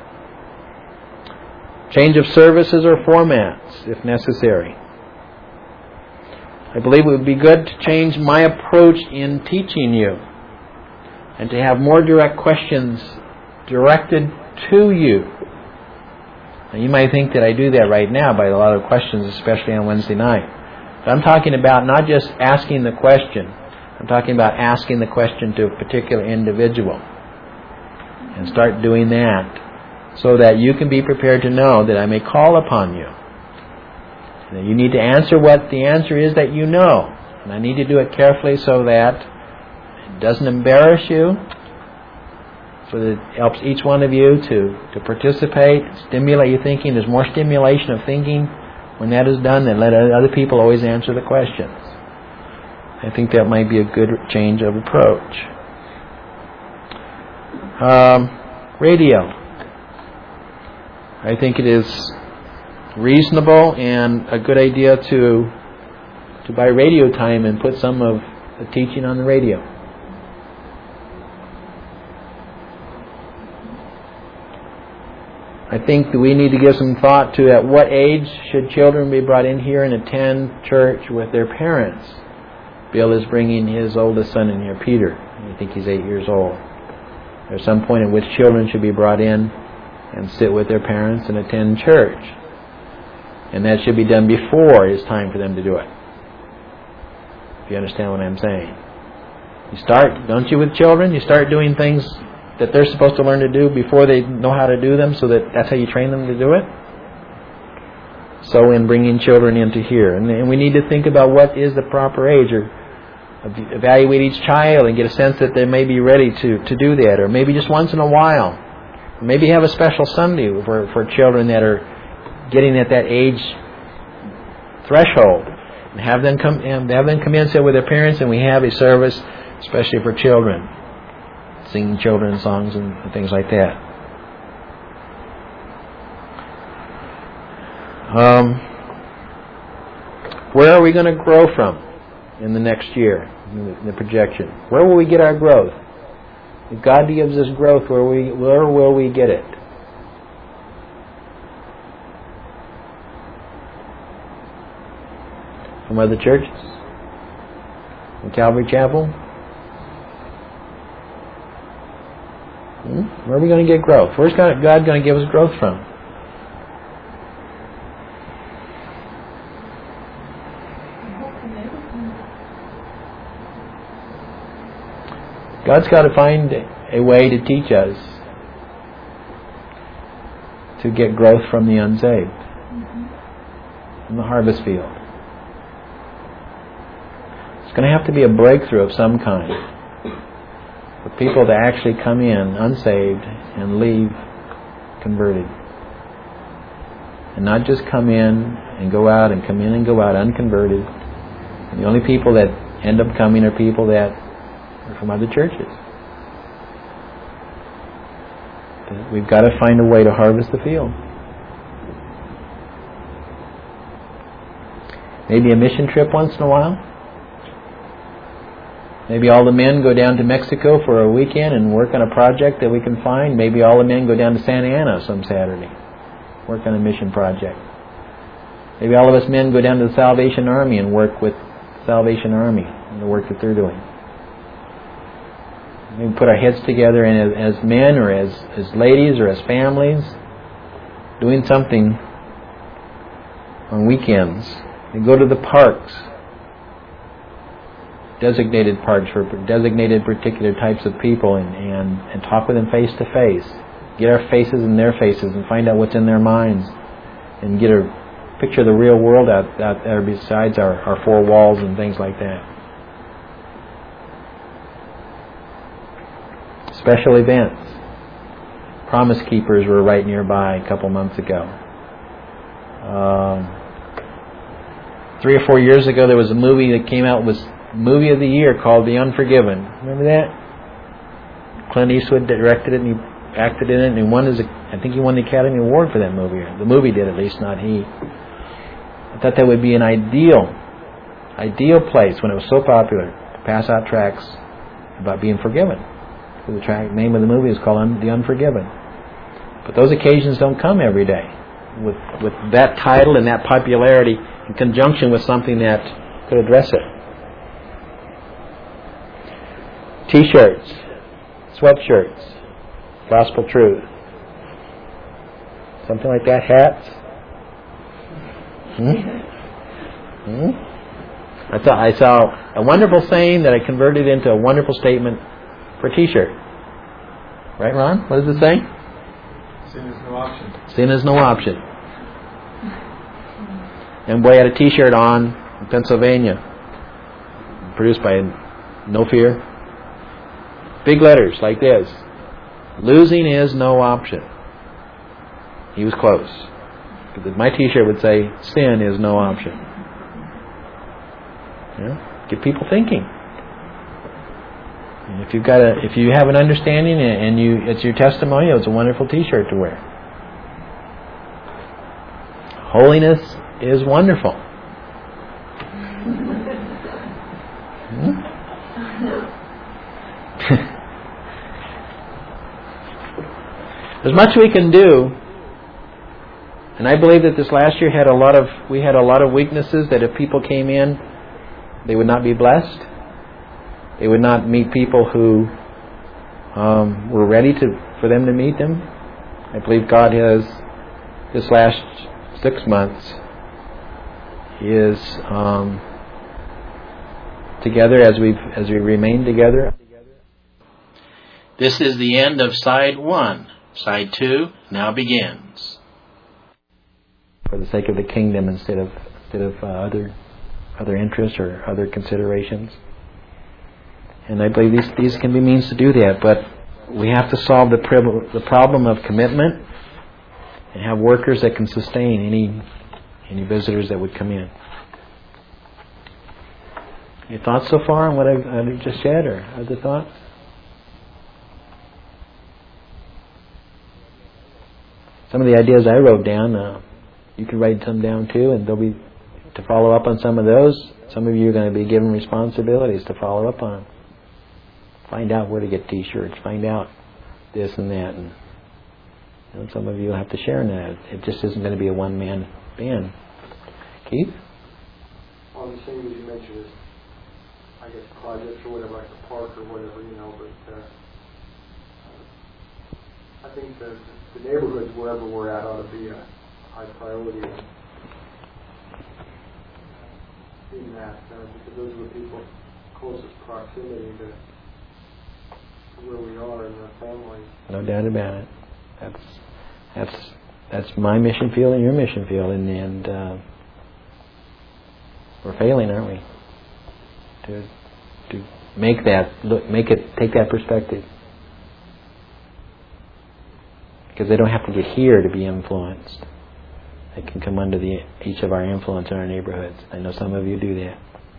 Change of services or formats if necessary. I believe it would be good to change my approach in teaching you and to have more direct questions directed to you. Now, you might think that I do that right now by a lot of questions, especially on Wednesday night. But I'm talking about not just asking the question. I'm talking about asking the question to a particular individual. And start doing that so that you can be prepared to know that I may call upon you. That you need to answer what the answer is that you know. And I need to do it carefully so that it doesn't embarrass you, so that it helps each one of you to, to participate, stimulate your thinking. There's more stimulation of thinking when that is done than let other people always answer the questions. I think that might be a good change of approach. Um, radio. I think it is reasonable and a good idea to to buy radio time and put some of the teaching on the radio. I think that we need to give some thought to at what age should children be brought in here and attend church with their parents. Bill is bringing his oldest son in here, Peter. I think he's eight years old. There's some point at which children should be brought in and sit with their parents and attend church. And that should be done before it's time for them to do it. If you understand what I'm saying. You start, don't you, with children? You start doing things that they're supposed to learn to do before they know how to do them, so that that's how you train them to do it? So in bringing children into here. And, and we need to think about what is the proper age, or evaluate each child and get a sense that they may be ready to, to do that, or maybe just once in a while. Or maybe have a special Sunday for, for children that are getting at that age threshold, and have them come and have them come in and sit with their parents, and we have a service especially for children, singing children's songs and, and things like that. Um, where are we going to grow from in the next year, in the, in the projection? Where will we get our growth? If God gives us growth, where we where will we get it? From other churches? From Calvary Chapel? Hmm? Where are we going to get growth? Where's God, God going to give us growth from? God's got to find a way to teach us to get growth from the unsaved, mm-hmm. from the harvest field. It's going to have to be a breakthrough of some kind for people to actually come in unsaved and leave converted. and not just come in and go out and come in and go out unconverted. And the only people that end up coming are people that are from other churches. But we've got to find a way to harvest the field. Maybe a mission trip once in a while. Maybe all the men go down to Mexico for a weekend and work on a project that we can find. Maybe all the men go down to Santa Ana some Saturday, work on a mission project. Maybe all of us men go down to the Salvation Army and work with the Salvation Army and the work that they're doing. Maybe put our heads together and as, as men or as, as ladies or as families, doing something on weekends. And go to the parks, designated parks for designated particular types of people, and, and, and talk with them face to face. Get our faces in their faces and find out what's in their minds, and get a picture of the real world out, out there besides our, our four walls and things like that. Special events. Promise Keepers were right nearby a couple months ago. Um, Three or four years ago, there was a movie that came out, was movie of the year, called The Unforgiven. Remember that? Clint Eastwood directed it, and he acted in it, and he won his, I think he won the Academy Award for that movie. The movie did, at least, not he. I thought that would be an ideal, ideal place when it was so popular to pass out tracts about being forgiven. So the track name of the movie is called The Unforgiven. But those occasions don't come every day with with that title and that popularity in conjunction with something that could address it. T-shirts, sweatshirts, gospel truth, something like that. Hats. Hmm? Hmm? I thought I saw a wonderful saying that I converted into a wonderful statement for a T-shirt. Right, Ron? What does it say? Sin is no option. Sin is no option. And boy had a T-shirt on in Pennsylvania, produced by No Fear. Big letters like this: losing is no option. He was close. My T-shirt would say, sin is no option. Yeah? Get people thinking. And if you've got a, if you have an understanding and you, it's your testimonial, it's a wonderful T-shirt to wear. Holiness is wonderful. Hmm? There's much we can do, and I believe that this last year had a lot of we had a lot of weaknesses that if people came in, they would not be blessed. They would not meet people who um, were ready to for them to meet them. I believe God has this last six months is um, together as we as we remain together. This is the end of side one. Side two now begins. For the sake of the kingdom, instead of instead of uh, other other interests or other considerations. And I believe these these can be means to do that, but we have to solve the prob- the problem of commitment and have workers that can sustain any any visitors that would come in. Any thoughts so far on what I've, I've just said, or other thoughts? Some of the ideas I wrote down, uh, you can write some down too, and they'll be to follow up on some of those. Some of you are going to be given responsibilities to follow up on. Find out where to get T-shirts. Find out this and that, and, and some of you will have to share in that. It just isn't going to be a one-man band. Keith? Well, the thing that you mentioned is, I guess, projects or whatever, like the park or whatever, you know, but uh, I think the, the neighborhoods, wherever we're at, ought to be a high priority in that, uh, because those are the people closest proximity to, to where we are in our families. No doubt about it. That's that's that's my mission field and your mission field, and, and uh, we're failing, aren't we? To to make that look, make it take that perspective. Because they don't have to get here to be influenced. They can come under the each of our influence in our neighborhoods. I know some of you do that.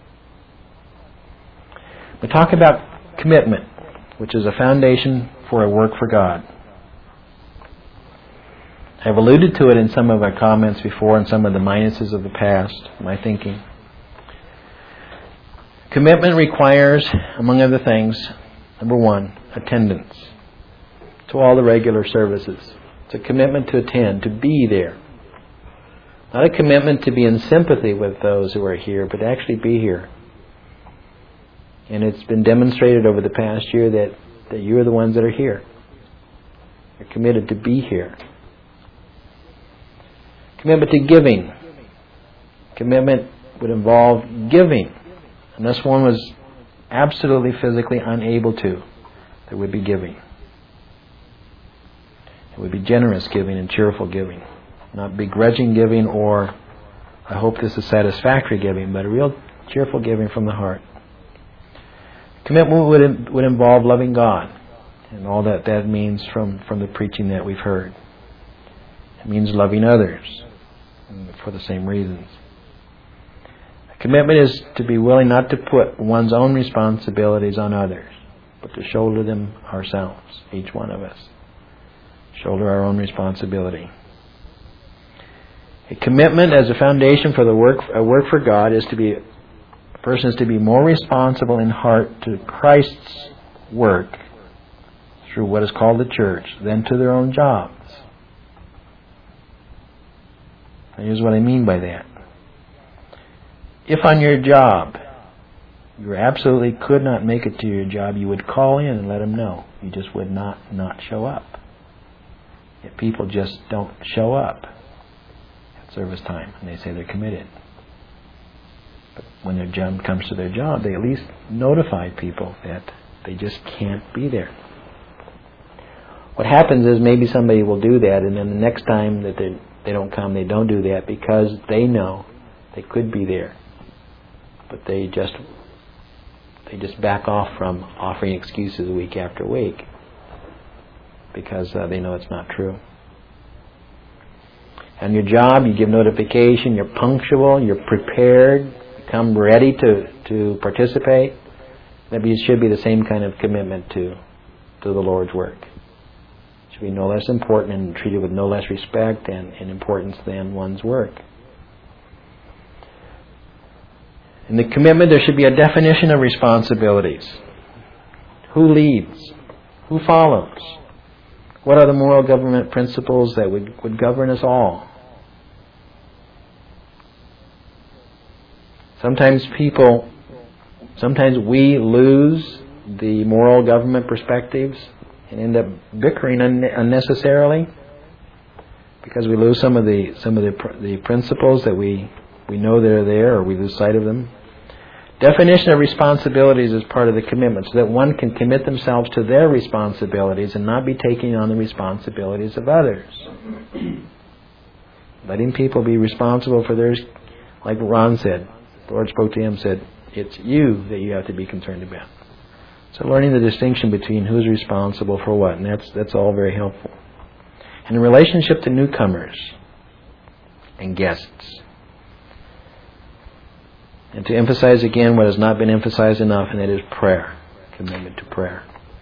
We talk about commitment, which is a foundation for a work for God. I've alluded to it in some of our comments before and some of the minuses of the past, my thinking. Commitment requires, among other things, number one, attendance to all the regular services. It's a commitment to attend, to be there. Not a commitment to be in sympathy with those who are here, but to actually be here. And it's been demonstrated over the past year that, that you are the ones that are here. You're committed to be here. Commitment to giving. Commitment would involve giving. Unless one was absolutely physically unable to, there would be giving. It would be generous giving and cheerful giving. Not begrudging giving or, I hope this is satisfactory giving, but a real cheerful giving from the heart. Commitment would, would involve loving God and all that that means from, from the preaching that we've heard. It means loving others for the same reasons. Commitment is to be willing not to put one's own responsibilities on others, but to shoulder them ourselves, each one of us. Shoulder our own responsibility. A commitment as a foundation for the work, a work for God is to be, a person is to be more responsible in heart to Christ's work through what is called the church than to their own jobs. Now here's what I mean by that. If on your job you absolutely could not make it to your job, you would call in and let them know. You just would not not show up. If people just don't show up at service time and they say they're committed. But when their job comes to their job, they at least notify people that they just can't be there. What happens is maybe somebody will do that, and then the next time that they, they don't come, they don't do that because they know they could be there. But they just they just back off from offering excuses week after week because uh, they know it's not true. On your job, you give notification, you're punctual, you're prepared, you come ready to, to participate. Maybe it should be the same kind of commitment to, to the Lord's work. It should be no less important and treated with no less respect and, and importance than one's work. In the commitment, there should be a definition of responsibilities. Who leads? Who follows? What are the moral government principles that would, would govern us all? Sometimes people, sometimes we lose the moral government perspectives and end up bickering un- unnecessarily because we lose some of the some of the pr- the principles that we we know they're there, or we lose sight of them. Definition of responsibilities is part of the commitment, so that one can commit themselves to their responsibilities and not be taking on the responsibilities of others. Letting people be responsible for theirs, like Ron said, the Lord spoke to him, said, it's you that you have to be concerned about. So learning the distinction between who's responsible for what, and that's that's all very helpful. And in relationship to newcomers and guests, and to emphasize again what has not been emphasized enough, and that is prayer. Commitment to prayer.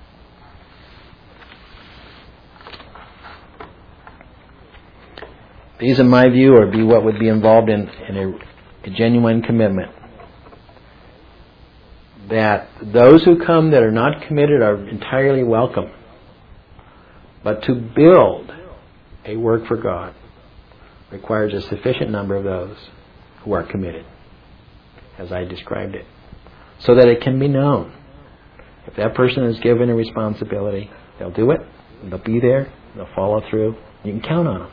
These, in my view, are be what would be involved in, in a, a genuine commitment. That those who come that are not committed are entirely welcome. But to build a work for God requires a sufficient number of those who are committed, as I described it, so that it can be known. If that person is given a responsibility, they'll do it, they'll be there, they'll follow through, you can count on them.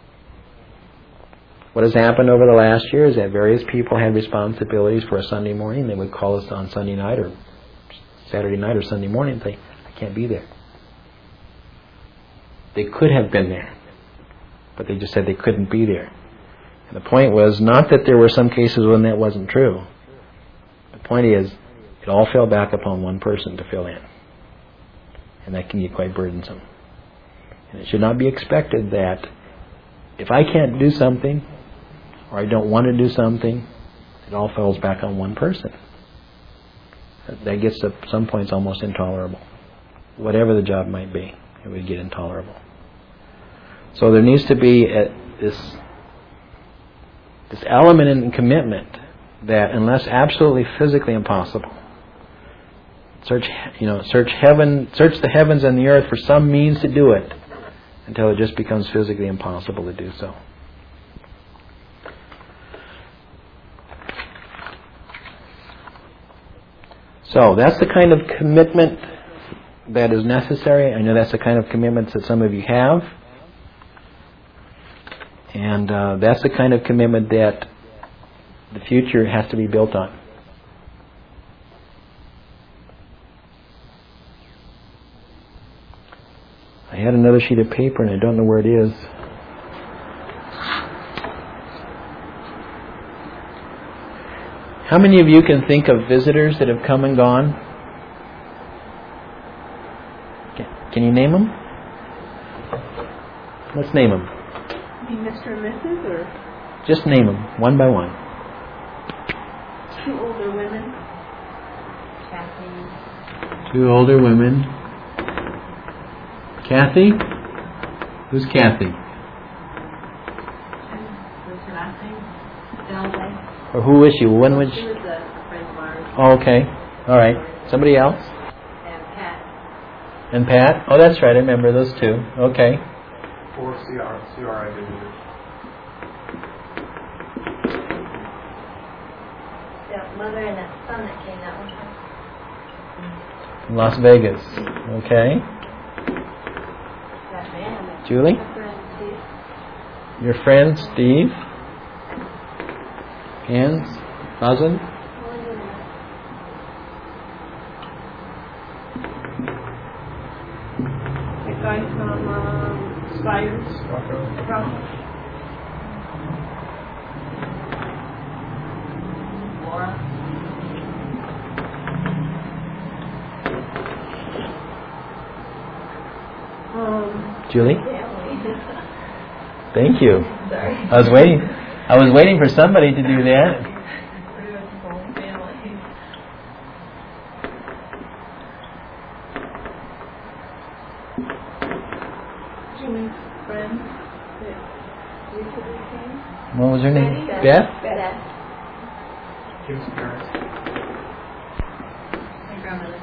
What has happened over the last year is that various people had responsibilities for a Sunday morning. They would call us on Sunday night or Saturday night or Sunday morning and say, I can't be there. They could have been there, but they just said they couldn't be there. And the point was not that there were some cases when that wasn't true. The point is, it all fell back upon one person to fill in. And that can get quite burdensome. And it should not be expected that if I can't do something, or I don't want to do something, it all falls back on one person. That gets at some points almost intolerable. Whatever the job might be, it would get intolerable. So there needs to be a, this this element in commitment that, unless absolutely physically impossible, search you know search heaven, search the heavens and the earth for some means to do it, until it just becomes physically impossible to do so. So that's the kind of commitment that is necessary. I know that's the kind of commitments that some of you have. And uh, that's the kind of commitment that the future has to be built on. I had another sheet of paper and I don't know where it is. How many of you can think of visitors that have come and gone? Can you name them? Let's name them. You mean Mister and Missus or Just name them, one by one. two older women? Kathy. Two older women. Kathy? Who's Kathy? What's her last name? Delvey. Or who is she? When was She she? was a friend of ours. Oh, okay. All right. Somebody else? And Pat. And Pat? Oh, that's right. I remember those two. Okay. Four C R, C R I visitors. The mother and that son that came that one time. Las Vegas. Okay. That man. Julie? My friend Steve. Your friend Steve? Hands? Rosalind? The guy from um, Spires. Rocco. Laura. Um, Julie? Yeah. Thank you. Sorry. I was waiting. I was waiting for somebody to do that. Julie's friend that recently came. What was her name? Beth. Beth? Beth. Kim's parents. My grandmother.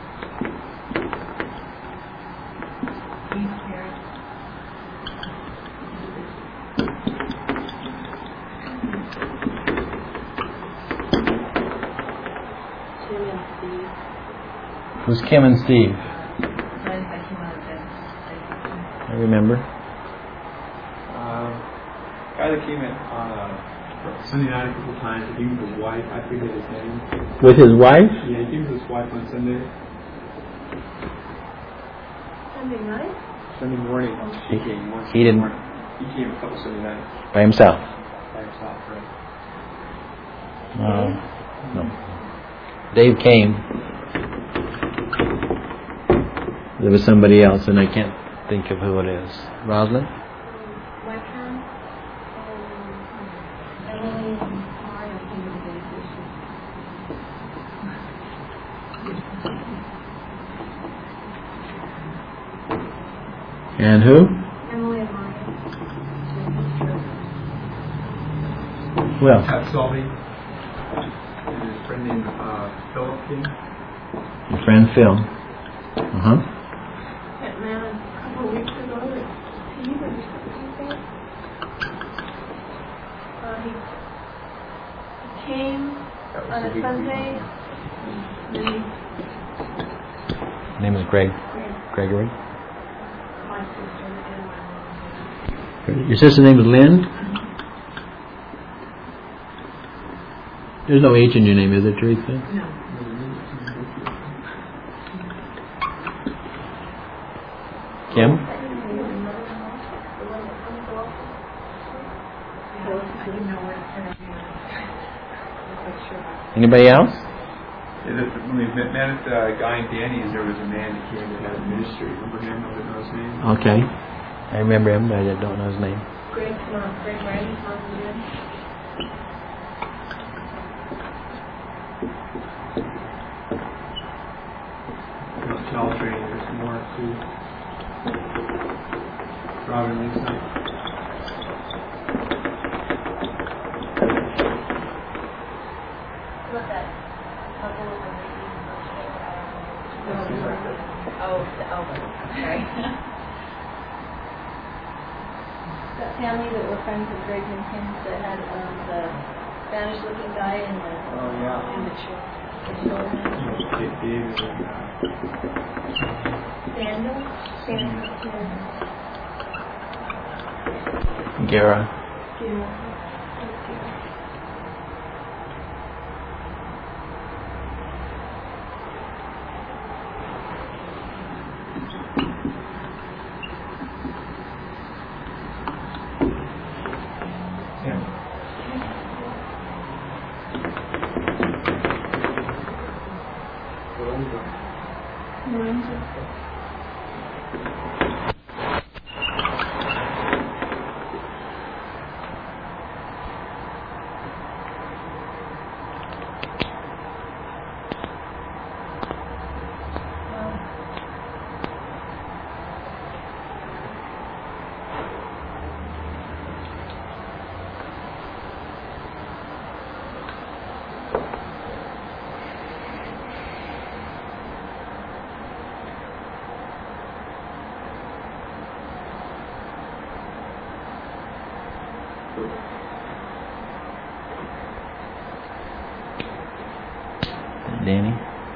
Steve's parents. Tim and Steve. Who's Kim and Steve? Friends that came out of bed. I remember. Um, guy that came in on a Sunday night a couple times, he came with his wife. I forget his name. With his wife? Yeah, he came with his wife on Sunday. Sunday night? Sunday morning, she came once He in the didn't- morning. He came a couple Sunday nights By himself? by himself, right? Uh, no. Dave came. There was somebody else, and I can't think of who it is. Rosalind? My parents. Um, Emily and Mario came to the day station. And who? Emily and Mario. Who else? Pat Salvi and his friend named uh, Philip came. Your friend Phil. Uh-huh. That man a couple of weeks ago that Steve or something. Uh, he, he came That was on the a week Sunday. And then His name is Greg. he, Gregory. my sister and my mom. Your sister's name is Lynn? There's no H in your name, is there, Teresa? No. Kim? Anybody else? Yeah, the, when we met, met at uh, Guy and Danny's, there was a man that came that had a ministry. Remember him? I don't know his name. Okay. I remember him, but I don't know his name. Greg's not, Greg Riley's not good. About child training, there's more to Robin Lisa. About that couple of ladies in the chair. Oh, the- oh, sorry. That family that were friends of Greg and Kim's that had um, the Spanish-looking guy in the Oh, yeah. in the chair. The children. David and uh, Samuel. Samuel. Gara. Yeah. Danny?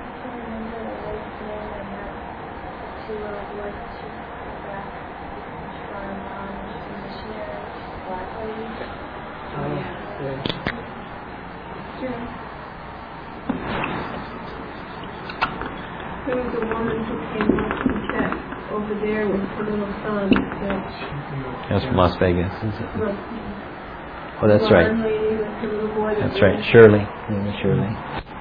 There was a woman who came up and sat over there with her little son. That That's from Las Vegas, is it? was Oh, that's right. blonde lady with her little boy. that That's right. Shirley. Yeah, Shirley.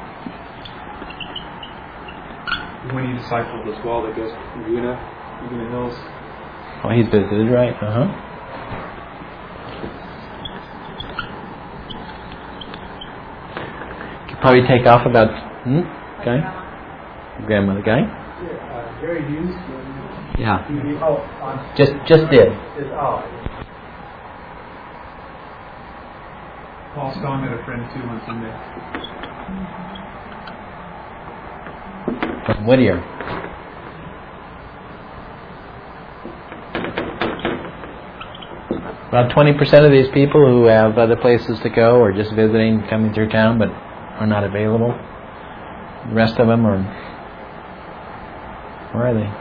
when he discipled as well, that goes to Laguna, Laguna Hills. Oh, he's visited, right? Uh huh. Could probably take off about. Hmm? Guy? Grandmother guy? Uh, Jerry Hughes. Yeah. He, he, oh, on, Just, just did. is, oh, Paul Stone had a friend too on Sunday. From Whittier. About twenty percent of these people who have other places to go or just visiting, coming through town, but are not available. The rest of them are. Where are they?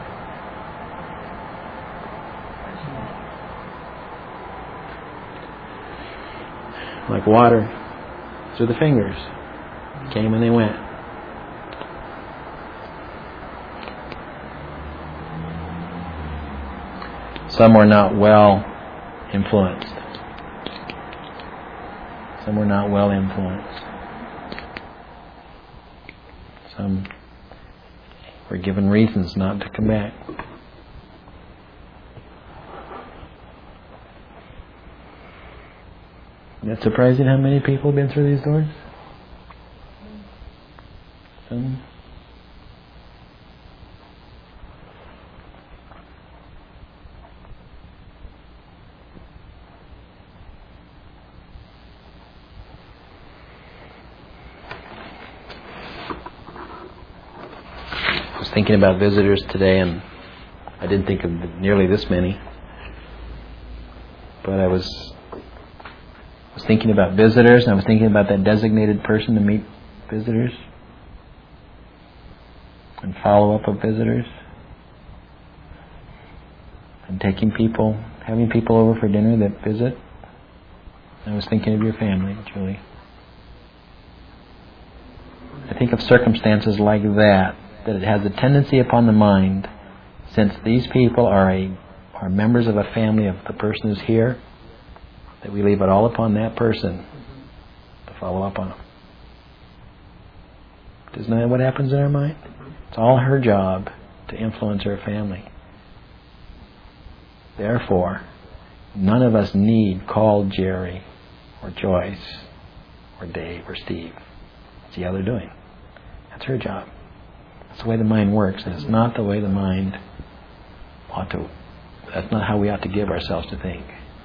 Like water through the fingers. Came and they went. Some were not well influenced. Some were not well influenced. Some were given reasons not to come back. Isn't it surprising how many people have been through these doors? Some. I was thinking about visitors today, and I didn't think of nearly this many. But I was was thinking about visitors, and I was thinking about that designated person to meet visitors and follow-up of visitors and taking people, having people over for dinner that visit. I was thinking of your family, Julie. I think of circumstances like that, that it has a tendency upon the mind, since these people are a are members of a family of the person who's here, that we leave it all upon that person to follow up on them. Isn't that what happens in our mind? It's all her job to influence her family. Therefore, None of us need call Jerry or Joyce or Dave or Steve. See how they're doing. That's her job. That's the way the mind works, and it's not the way the mind ought to. That's not how we ought to give ourselves to think.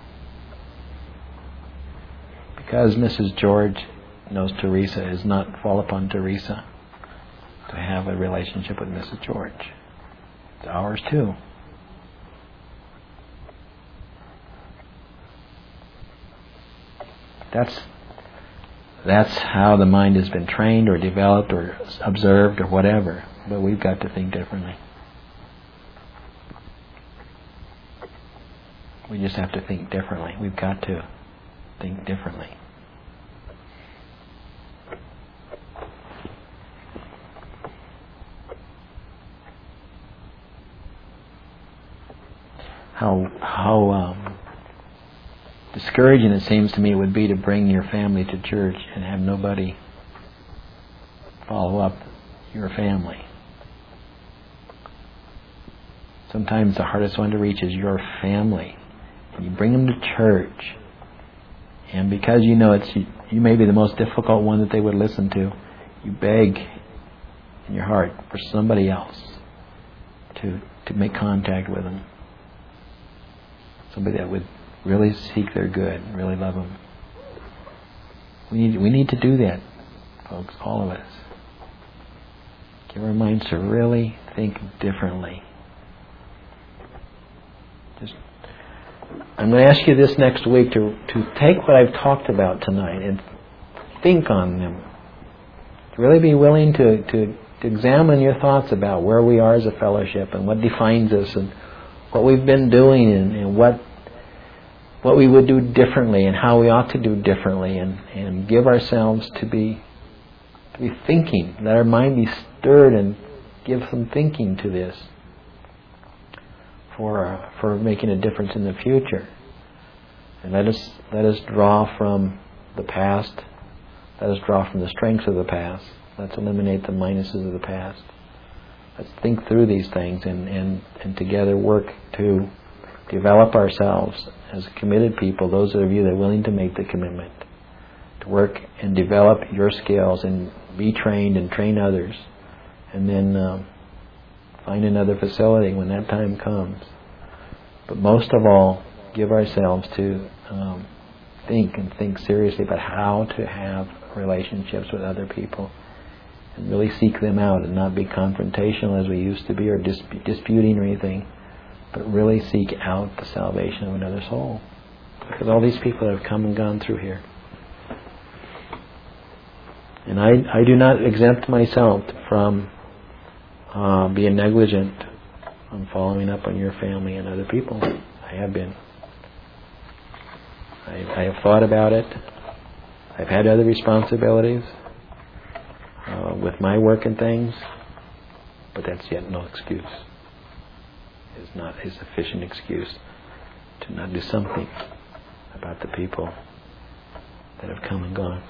Because Missus George knows Teresa, is not fall upon Teresa to have a relationship with Missus George. It's ours too. That's that's how the mind has been trained or developed or observed or whatever. But we've got to think differently. We just have to think differently. We've got to think differently. How how um, discouraging it seems to me it would be to bring your family to church and have nobody follow up your family. Sometimes the hardest one to reach is your family. And you bring them to church, and because you know it's you, you may be the most difficult one that they would listen to, you beg in your heart for somebody else to to make contact with them. Somebody that would really seek their good, really love them. We need we need to do that, folks, all of us. Give our minds to really think differently. Just, I'm going to ask you this next week to to take what I've talked about tonight and think on them. To really be willing to, to, to examine your thoughts about where we are as a fellowship and what defines us and what we've been doing and, and what what we would do differently and how we ought to do differently, and, and give ourselves to be to be thinking. Let our mind be stirred and give some thinking to this for uh, for making a difference in the future. And let us let us draw from the past. Let us draw from the strengths of the past. Let's eliminate the minuses of the past. Let's think through these things and, and, and together work to develop ourselves as committed people, those of you that are willing to make the commitment, to work and develop your skills and be trained and train others, and then um, find another facility when that time comes. But most of all, give ourselves to um, think and think seriously about how to have relationships with other people and really seek them out and not be confrontational as we used to be or dis- disputing or anything, but really seek out the salvation of another soul. Because all these people have come and gone through here. And I, I do not exempt myself from uh, being negligent on following up on your family and other people. I have been. I, I have thought about it. I've had other responsibilities uh, with my work and things, but that's yet no excuse. It's not a sufficient excuse to not do something about the people that have come and gone.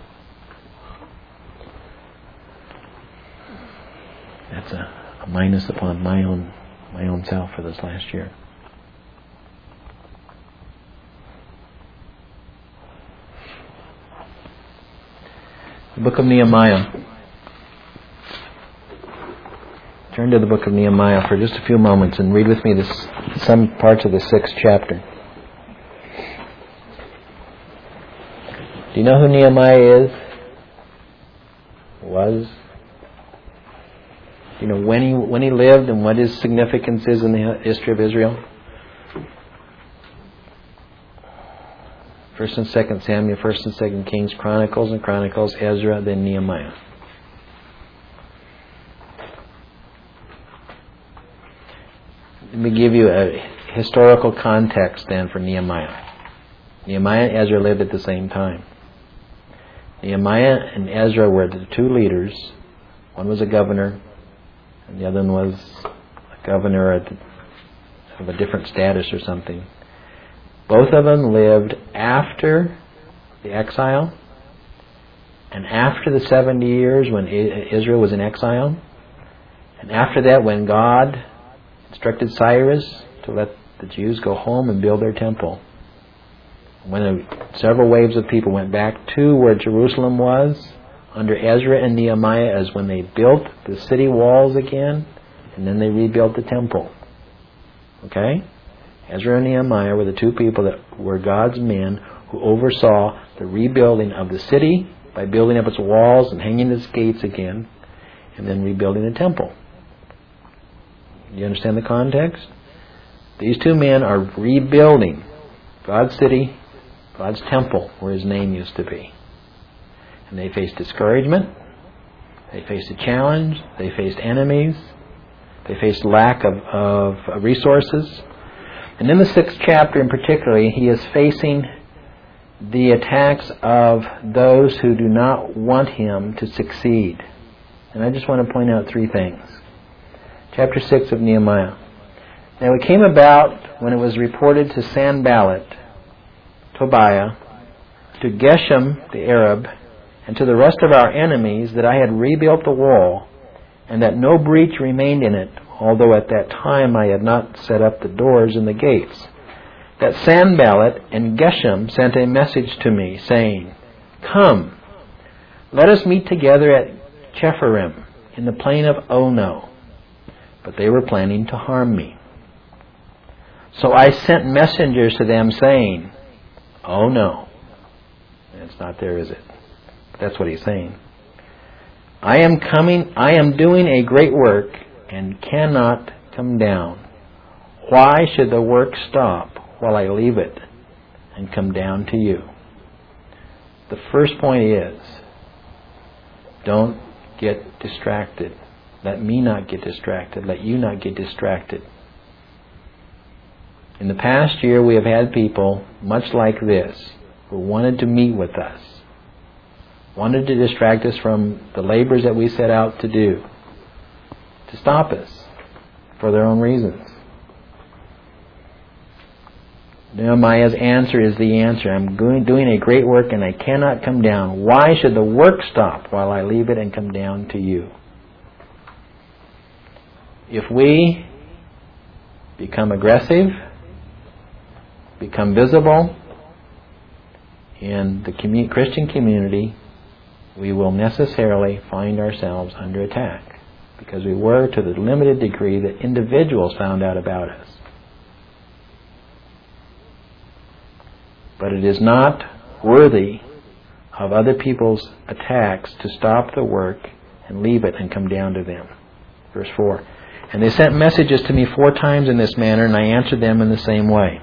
That's a, a minus upon my own my own self for this last year. The book of Nehemiah. Turn to the book of Nehemiah for just a few moments and read with me this, some parts of the sixth chapter. Do you know who Nehemiah is? Was? You know when he when he lived and what his significance is in the history of Israel? First and Second Samuel, First and Second Kings, Chronicles and Chronicles, Ezra, then Nehemiah. Let me give you a historical context then for Nehemiah. Nehemiah and Ezra lived at the same time. Nehemiah and Ezra were the two leaders. One was a governor, and the other one was a governor of a different status or something. Both of them lived after the exile and after the seventy years when Israel was in exile, and after that when God instructed Cyrus to let the Jews go home and build their temple. When the, several waves of people went back to where Jerusalem was, under Ezra and Nehemiah, as when they built the city walls again, and then they rebuilt the temple. Okay? Ezra and Nehemiah were the two people that were God's men who oversaw the rebuilding of the city by building up its walls and hanging its gates again, and then rebuilding the temple. You understand the context? These two men are rebuilding God's city, God's temple, where His name used to be. And they faced discouragement, they faced a challenge, they faced enemies, they faced lack of, of resources. And in the sixth chapter in particular, he is facing the attacks of those who do not want him to succeed. And I just want to point out three things. Chapter six of Nehemiah. Now it came about when it was reported to Sanballat, Tobiah, to Geshem the Arab, and to the rest of our enemies that I had rebuilt the wall, and that no breach remained in it, although at that time I had not set up the doors and the gates, that Sanballat and Geshem sent a message to me, saying, Come, let us meet together at Chepharim, in the plain of Ono. But they were planning to harm me. So I sent messengers to them, saying, Oh no. It's not there, is it? That's what he's saying. I am coming, I am doing a great work, and cannot come down. Why should the work stop while I leave it and come down to you? The first point is, don't get distracted. Let me not get distracted. Let you not get distracted. In the past year, we have had people much like this who wanted to meet with us, wanted to distract us from the labors that we set out to do, to stop us for their own reasons. Nehemiah's answer is the answer. I'm doing a great work and I cannot come down. Why should the work stop while I leave it and come down to you? If we become aggressive, become visible in the commun- Christian community, we will necessarily find ourselves under attack, because we were to the limited degree that individuals found out about us. But it is not worthy of other people's attacks to stop the work and leave it and come down to them. Verse four. And they sent messages to me four times in this manner, and I answered them in the same way.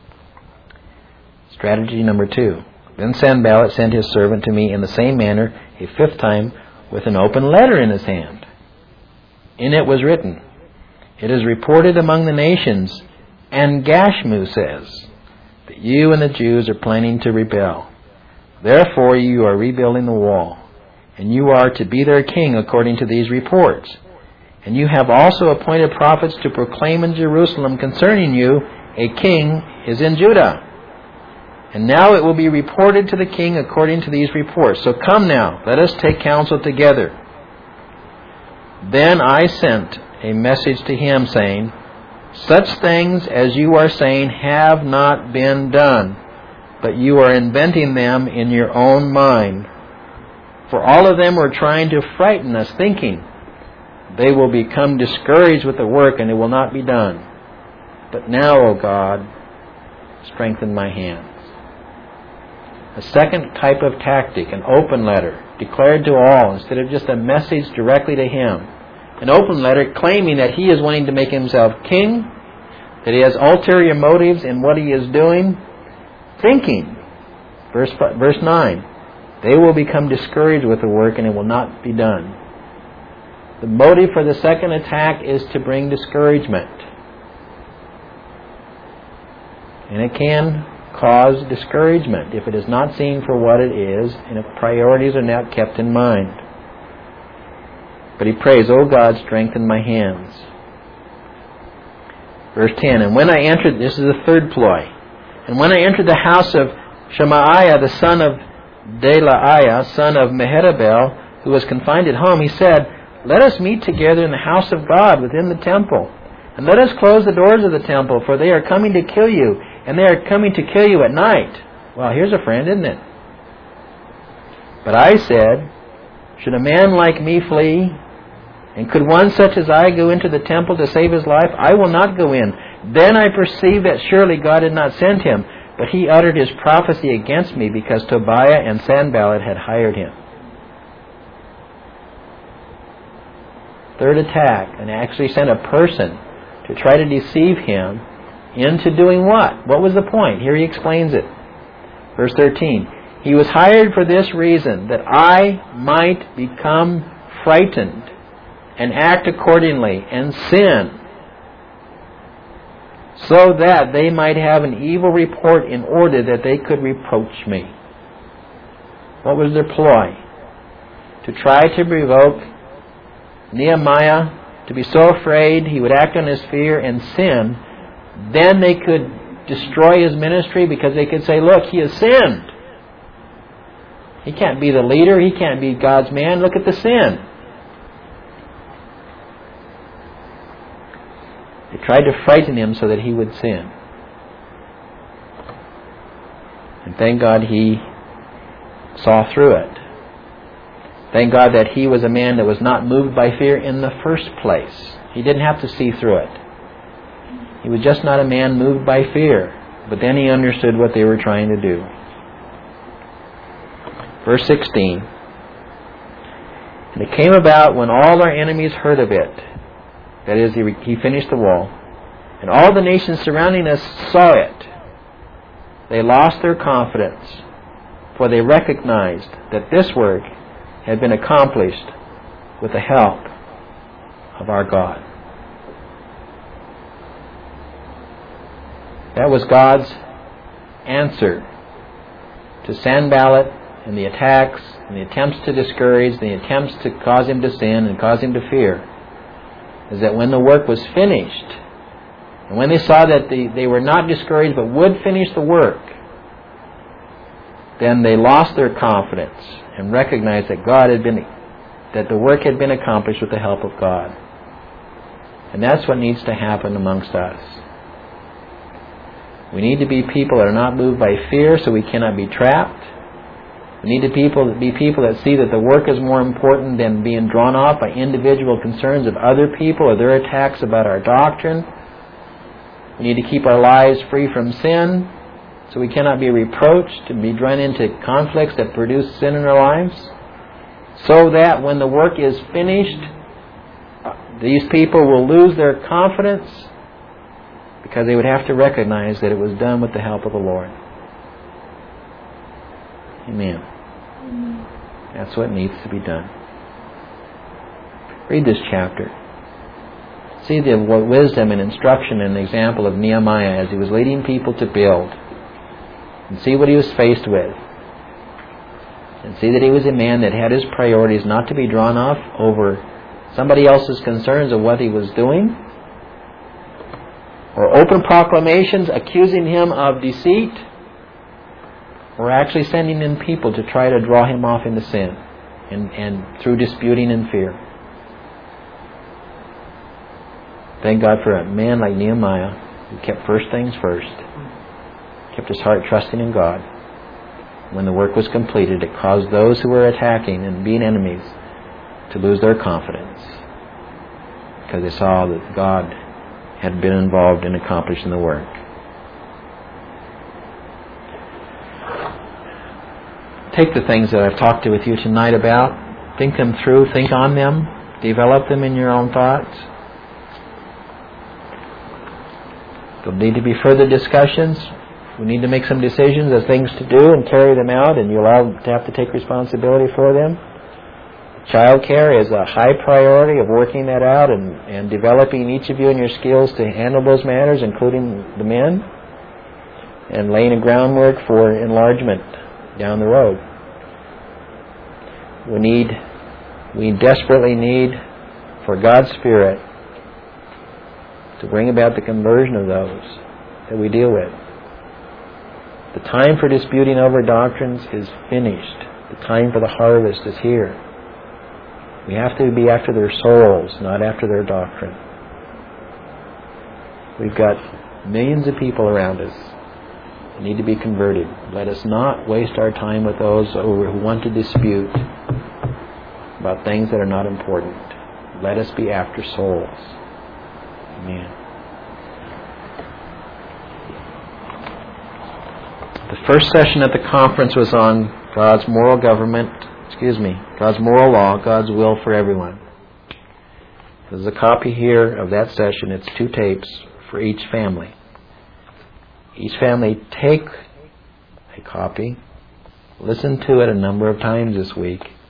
Strategy number two. Then Sanballat sent his servant to me in the same manner a fifth time with an open letter in his hand. In it was written, It is reported among the nations, and Gashmu says, that you and the Jews are planning to rebel. Therefore you are rebuilding the wall, and you are to be their king according to these reports. And you have also appointed prophets to proclaim in Jerusalem concerning you, a king is in Judah. And now it will be reported to the king according to these reports. So come now, let us take counsel together. Then I sent a message to him, saying, Such things as you are saying have not been done, but you are inventing them in your own mind. For all of them were trying to frighten us, thinking, They will become discouraged with the work, and it will not be done. But now, O God, strengthen my hands. A second type of tactic, an open letter, declared to all, instead of just a message directly to him. An open letter claiming that he is wanting to make himself king, that he has ulterior motives in what he is doing. Thinking, verse, verse nine, they will become discouraged with the work and it will not be done. The motive for the second attack is to bring discouragement. And it can cause discouragement if it is not seen for what it is and if priorities are not kept in mind. But he prays, O God, strengthen my hands. Verse ten, and when I entered, this is the third ploy, and when I entered the house of Shemaiah, the son of Delaiah, son of Mehetabel, who was confined at home, he said, Let us meet together in the house of God within the temple, and let us close the doors of the temple, for they are coming to kill you, and they are coming to kill you at night. Well, here's a friend, isn't it? But I said, should a man like me flee? And could one such as I go into the temple to save his life? I will not go in. Then I perceived that surely God had not sent him, but he uttered his prophecy against me because Tobiah and Sanballat had hired him. Third attack, and actually sent a person to try to deceive him into doing what? What was the point? Here he explains it. Verse thirteen. He was hired for this reason, that I might become frightened and act accordingly and sin, so that they might have an evil report in order that they could reproach me. What was their ploy? To try to provoke Nehemiah to be so afraid he would act on his fear and sin. Then they could destroy his ministry because they could say, look, he has sinned. He can't be the leader. He can't be God's man. Look at the sin. They tried to frighten him so that he would sin. And thank God he saw through it. Thank God that he was a man that was not moved by fear in the first place. He didn't have to see through it. He was just not a man moved by fear. But then he understood what they were trying to do. Verse sixteen. And it came about when all our enemies heard of it, that is, he, he finished the wall, and all the nations surrounding us saw it, they lost their confidence, for they recognized that this work had been accomplished with the help of our God. That was God's answer to Sanballat and the attacks and the attempts to discourage, the attempts to cause him to sin and cause him to fear, is that when the work was finished, and when they saw that they, they were not discouraged but would finish the work, then they lost their confidence and recognized that God had been, that the work had been accomplished with the help of God. And that's what needs to happen amongst us. We need to be people that are not moved by fear, so we cannot be trapped. We need to people, be people that see that the work is more important than being drawn off by individual concerns of other people or their attacks about our doctrine. We need to keep our lives free from sin, so we cannot be reproached and be drawn into conflicts that produce sin in our lives. So that when the work is finished, these people will lose their confidence because they would have to recognize that it was done with the help of the Lord. Amen. That's what needs to be done. Read this chapter. See the wisdom and instruction and example of Nehemiah as he was leading people to build. And see what he was faced with. And see that he was a man that had his priorities not to be drawn off over somebody else's concerns of what he was doing, or open proclamations accusing him of deceit, or actually sending in people to try to draw him off into sin and, and through disputing and fear. Thank God for a man like Nehemiah who kept first things first, kept his heart trusting in God. When the work was completed, it caused those who were attacking and being enemies to lose their confidence because they saw that God had been involved in accomplishing the work. Take the things that I've talked to with you tonight about, think them through, think on them, develop them in your own thoughts. There'll need to be further discussions. We need to make some decisions as things to do and carry them out, and you'll have to take responsibility for them. Child care is a high priority of working that out and, and developing each of you and your skills to handle those matters, including the men, and laying a groundwork for enlargement down the road. We need, we desperately need for God's Spirit to bring about the conversion of those that we deal with. The time for disputing over doctrines is finished. The time for the harvest is here. We have to be after their souls, not after their doctrine. We've got millions of people around us need to be converted. Let us not waste our time with those who want to dispute about things that are not important. Let us be after souls. Amen. The first session at the conference was on God's moral government, excuse me, God's moral law, God's will for everyone. There's a copy here of that session. It's two tapes for each family. Each family take a copy, listen to it a number of times this week,